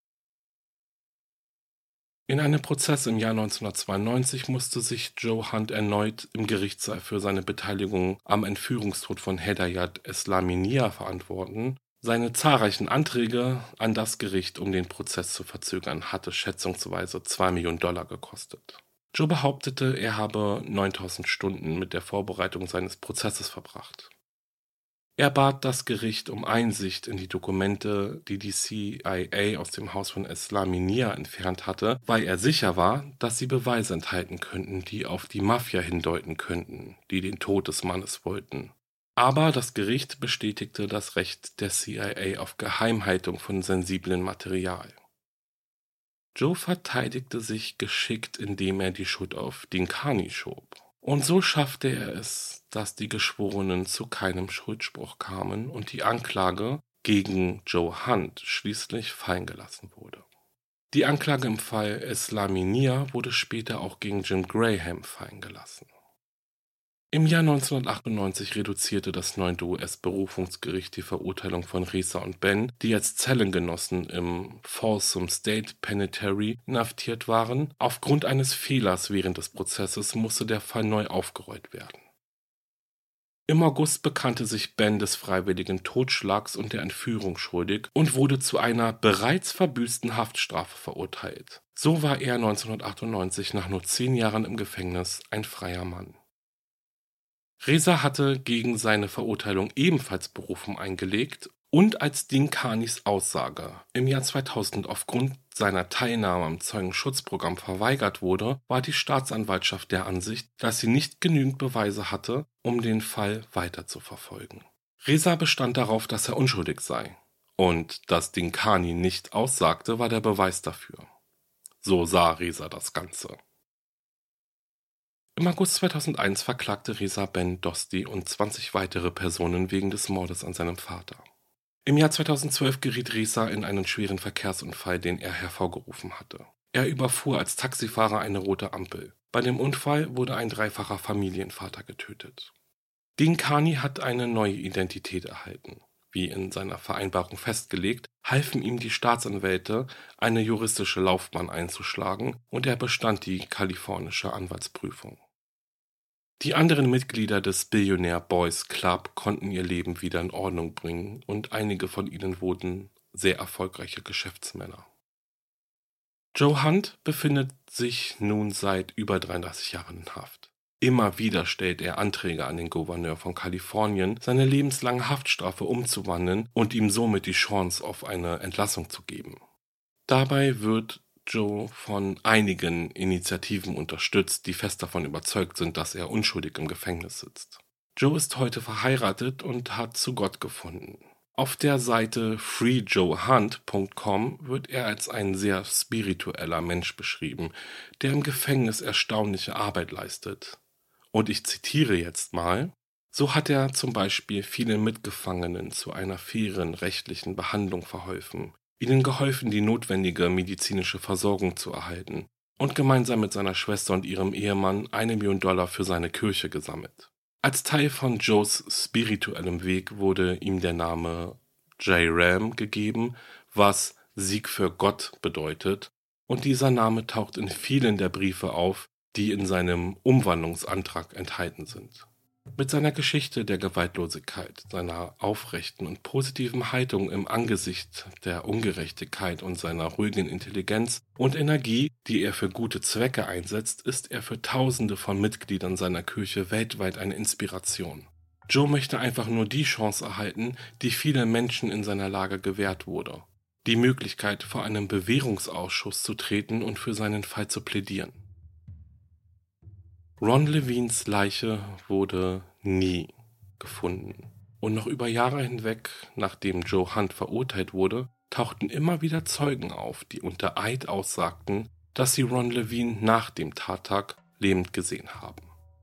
In einem Prozess im Jahr 1992 musste sich Joe Hunt erneut im Gerichtssaal für seine Beteiligung am Entführungstod von Hedayat Eslaminiya verantworten. Seine zahlreichen Anträge an das Gericht, um den Prozess zu verzögern, hatte schätzungsweise $2 Millionen gekostet. Joe behauptete, er habe 9000 Stunden mit der Vorbereitung seines Prozesses verbracht. Er bat das Gericht um Einsicht in die Dokumente, die die CIA aus dem Haus von Eslaminiya entfernt hatte, weil er sicher war, dass sie Beweise enthalten könnten, die auf die Mafia hindeuten könnten, die den Tod des Mannes wollten. Aber das Gericht bestätigte das Recht der CIA auf Geheimhaltung von sensiblem Material. Joe verteidigte sich geschickt, indem er die Schuld auf Dean Carney schob. Und so schaffte er es, dass die Geschworenen zu keinem Schuldspruch kamen und die Anklage gegen Joe Hunt schließlich fallen gelassen wurde. Die Anklage im Fall Eslaminiya wurde später auch gegen Jim Graham fallen gelassen. Im Jahr 1998 reduzierte das 9. US-Berufungsgericht die Verurteilung von Reza und Ben, die als Zellengenossen im Folsom State Penitentiary inhaftiert waren. Aufgrund eines Fehlers während des Prozesses musste der Fall neu aufgerollt werden. Im August bekannte sich Ben des freiwilligen Totschlags und der Entführung schuldig und wurde zu einer bereits verbüßten Haftstrafe verurteilt. So war er 1998 nach nur 10 Jahren im Gefängnis ein freier Mann. Reza hatte gegen seine Verurteilung ebenfalls Berufung eingelegt und als Dean Carneys Aussage im Jahr 2000 aufgrund seiner Teilnahme am Zeugenschutzprogramm verweigert wurde, war die Staatsanwaltschaft der Ansicht, dass sie nicht genügend Beweise hatte, um den Fall weiter zu verfolgen. Reza bestand darauf, dass er unschuldig sei. Und dass Dean Carney nicht aussagte, war der Beweis dafür. So sah Reza das Ganze. Im August 2001 verklagte Reza Ben Dosti und 20 weitere Personen wegen des Mordes an seinem Vater. Im Jahr 2012 geriet Reza in einen schweren Verkehrsunfall, den er hervorgerufen hatte. Er überfuhr als Taxifahrer eine rote Ampel. Bei dem Unfall wurde ein 3-facher Familienvater getötet. Dean Carney hat eine neue Identität erhalten. wie in seiner Vereinbarung festgelegt, halfen ihm die Staatsanwälte, eine juristische Laufbahn einzuschlagen, und er bestand die kalifornische Anwaltsprüfung. Die anderen Mitglieder des Billionaire Boys Club konnten ihr Leben wieder in Ordnung bringen und einige von ihnen wurden sehr erfolgreiche Geschäftsmänner. Joe Hunt befindet sich nun seit über 33 Jahren in Haft. Immer wieder stellt er Anträge an den Gouverneur von Kalifornien, seine lebenslange Haftstrafe umzuwandeln und ihm somit die Chance auf eine Entlassung zu geben. Dabei wird Joe von einigen Initiativen unterstützt, die fest davon überzeugt sind, dass er unschuldig im Gefängnis sitzt. Joe ist heute verheiratet und hat zu Gott gefunden. Auf der Seite freejoehunt.com wird er als ein sehr spiritueller Mensch beschrieben, der im Gefängnis erstaunliche Arbeit leistet. Und ich zitiere jetzt mal: So hat er zum Beispiel vielen Mitgefangenen zu einer fairen rechtlichen Behandlung verholfen, ihnen geholfen, die notwendige medizinische Versorgung zu erhalten und gemeinsam mit seiner Schwester und ihrem Ehemann $1 Million für seine Kirche gesammelt. Als Teil von Joes spirituellem Weg wurde ihm der Name J-Ram gegeben, was Sieg für Gott bedeutet, und dieser Name taucht in vielen der Briefe auf, die in seinem Umwandlungsantrag enthalten sind. Mit seiner Geschichte der Gewaltlosigkeit, seiner aufrechten und positiven Haltung im Angesicht der Ungerechtigkeit und seiner ruhigen Intelligenz und Energie, die er für gute Zwecke einsetzt, ist er für Tausende von Mitgliedern seiner Kirche weltweit eine Inspiration. Joe möchte einfach nur die Chance erhalten, die vielen Menschen in seiner Lage gewährt wurde: die Möglichkeit, vor einem Bewährungsausschuss zu treten und für seinen Fall zu plädieren. Ron Levines Leiche wurde nie gefunden. Und noch über Jahre hinweg, nachdem Joe Hunt verurteilt wurde, tauchten immer wieder Zeugen auf, die unter Eid aussagten, dass sie Ron Levine nach dem Tattag lebend gesehen haben.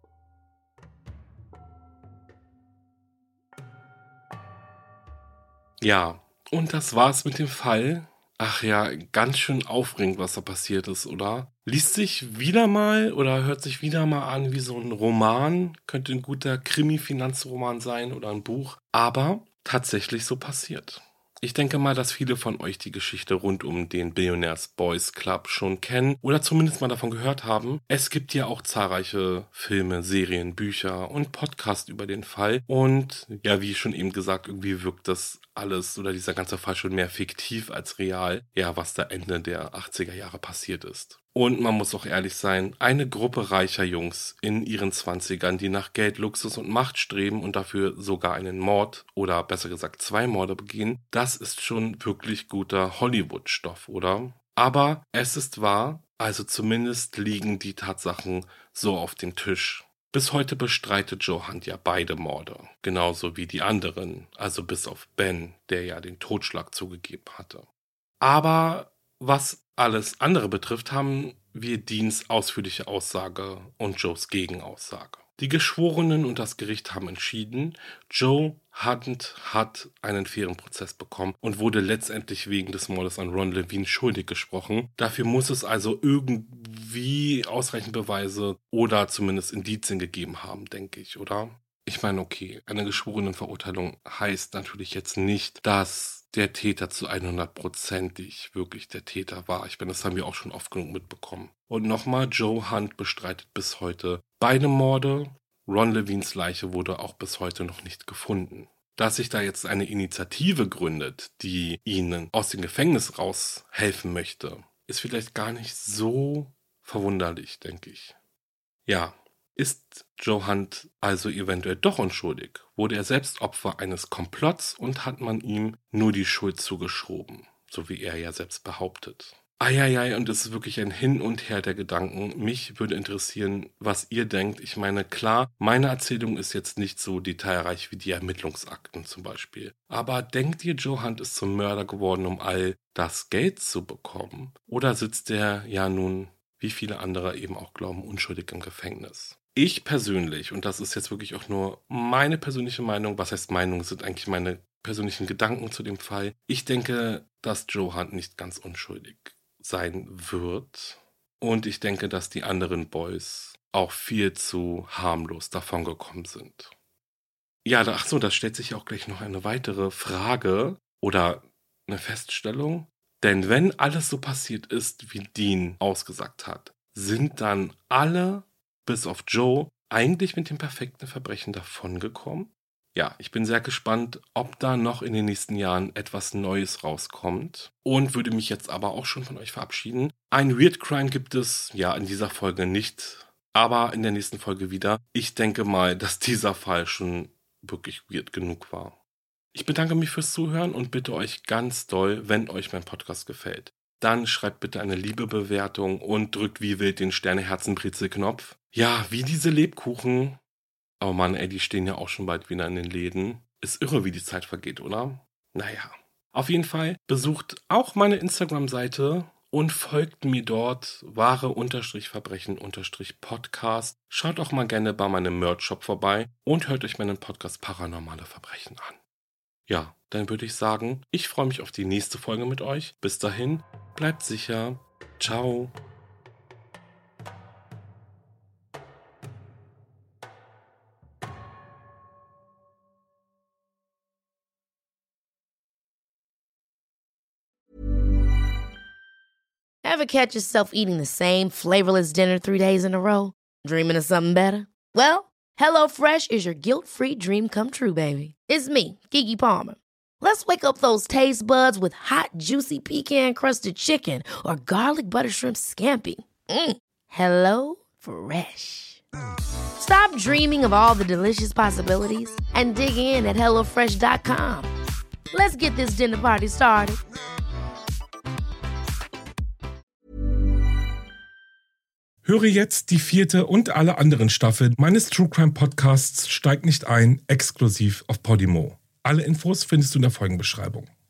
Ja, und das war's mit dem Fall. Ach ja, ganz schön aufregend, was da passiert ist, oder? Liest sich wieder mal oder hört sich wieder mal an wie so ein Roman. Könnte ein guter Krimi-Finanzroman sein oder ein Buch. Aber tatsächlich so passiert. Ich denke mal, dass viele von euch die Geschichte rund um den Billionaires Boys Club schon kennen oder zumindest mal davon gehört haben. Es gibt ja auch zahlreiche Filme, Serien, Bücher und Podcasts über den Fall. Und ja, wie schon eben gesagt, irgendwie wirkt das alles oder dieser ganze Fall schon mehr fiktiv als real, ja, was da Ende der 80er Jahre passiert ist. Und man muss auch ehrlich sein, eine Gruppe reicher Jungs in ihren 20ern, die nach Geld, Luxus und Macht streben und dafür sogar einen Mord oder besser gesagt 2 Morde begehen, das ist schon wirklich guter Hollywood-Stoff, oder? Aber es ist wahr, also zumindest liegen die Tatsachen so auf dem Tisch. Bis heute bestreitet Joe Hunt ja beide Morde, genauso wie die anderen, also bis auf Ben, der ja den Totschlag zugegeben hatte. Aber was alles andere betrifft, haben wir Deans ausführliche Aussage und Joes Gegenaussage. Die Geschworenen und das Gericht haben entschieden, Joe Hunt hat einen fairen Prozess bekommen und wurde letztendlich wegen des Mordes an Ron Levine schuldig gesprochen. Dafür muss es also irgendwie ausreichend Beweise oder zumindest Indizien gegeben haben, denke ich, oder? Ich meine, okay, eine Geschworenenverurteilung heißt natürlich jetzt nicht, dass der Täter zu 100%ig wirklich der Täter war. Ich meine, das haben wir auch schon oft genug mitbekommen. Und nochmal, Joe Hunt bestreitet bis heute beide Morde. Ron Levines Leiche wurde auch bis heute noch nicht gefunden. Dass sich da jetzt eine Initiative gründet, die ihnen aus dem Gefängnis raushelfen möchte, ist vielleicht gar nicht so verwunderlich, denke ich. Ja. Ist Joe Hunt also eventuell doch unschuldig? Wurde er selbst Opfer eines Komplotts und hat man ihm nur die Schuld zugeschoben, so wie er ja selbst behauptet? Eieiei, und es ist wirklich ein Hin und Her der Gedanken. Mich würde interessieren, was ihr denkt. Ich meine, klar, meine Erzählung ist jetzt nicht so detailreich wie die Ermittlungsakten zum Beispiel. Aber denkt ihr, Joe Hunt ist zum Mörder geworden, um all das Geld zu bekommen? Oder sitzt er ja nun, wie viele andere eben auch glauben, unschuldig im Gefängnis? Ich persönlich, und das ist jetzt wirklich auch nur meine persönliche Meinung, was heißt Meinung, sind eigentlich meine persönlichen Gedanken zu dem Fall. Ich denke, dass Joe Hunt nicht ganz unschuldig sein wird. Und ich denke, dass die anderen Boys auch viel zu harmlos davongekommen sind. Ja, da stellt sich auch gleich noch eine weitere Frage oder eine Feststellung. Denn wenn alles so passiert ist, wie Dean ausgesagt hat, sind dann alle, bis auf Joe, eigentlich mit dem perfekten Verbrechen davongekommen? Ja, ich bin sehr gespannt, ob da noch in den nächsten Jahren etwas Neues rauskommt und würde mich jetzt aber auch schon von euch verabschieden. Ein Weird Crime gibt es ja in dieser Folge nicht, aber in der nächsten Folge wieder. Ich denke mal, dass dieser Fall schon wirklich weird genug war. Ich bedanke mich fürs Zuhören und bitte euch ganz doll, wenn euch mein Podcast gefällt, dann schreibt bitte eine liebe Bewertung und drückt wie wild den Sterne-Herzen-Brezel-Knopf. Ja, wie diese Lebkuchen. Oh Mann, ey, die stehen ja auch schon bald wieder in den Läden. Ist irre, wie die Zeit vergeht, oder? Naja. Auf jeden Fall besucht auch meine Instagram-Seite und folgt mir dort wahre-verbrechen-podcast. Schaut auch mal gerne bei meinem Merch-Shop vorbei und hört euch meinen Podcast Paranormale Verbrechen an. Ja, dann würde ich sagen, ich freue mich auf die nächste Folge mit euch. Bis dahin, bleibt sicher. Ciao. Ever catch yourself eating the same flavorless dinner 3 days in a row? Dreaming of something better? Well, HelloFresh is your guilt-free dream come true, baby. It's me, Keke Palmer. Let's wake up those taste buds with hot, juicy pecan-crusted chicken or garlic butter shrimp scampi. Hello Fresh. Stop dreaming of all the delicious possibilities and dig in at HelloFresh.com. Let's get this dinner party started. Höre jetzt die 4. und alle anderen Staffeln meines True Crime Podcasts Steig nicht ein, exklusiv auf Podimo. Alle Infos findest du in der Folgenbeschreibung.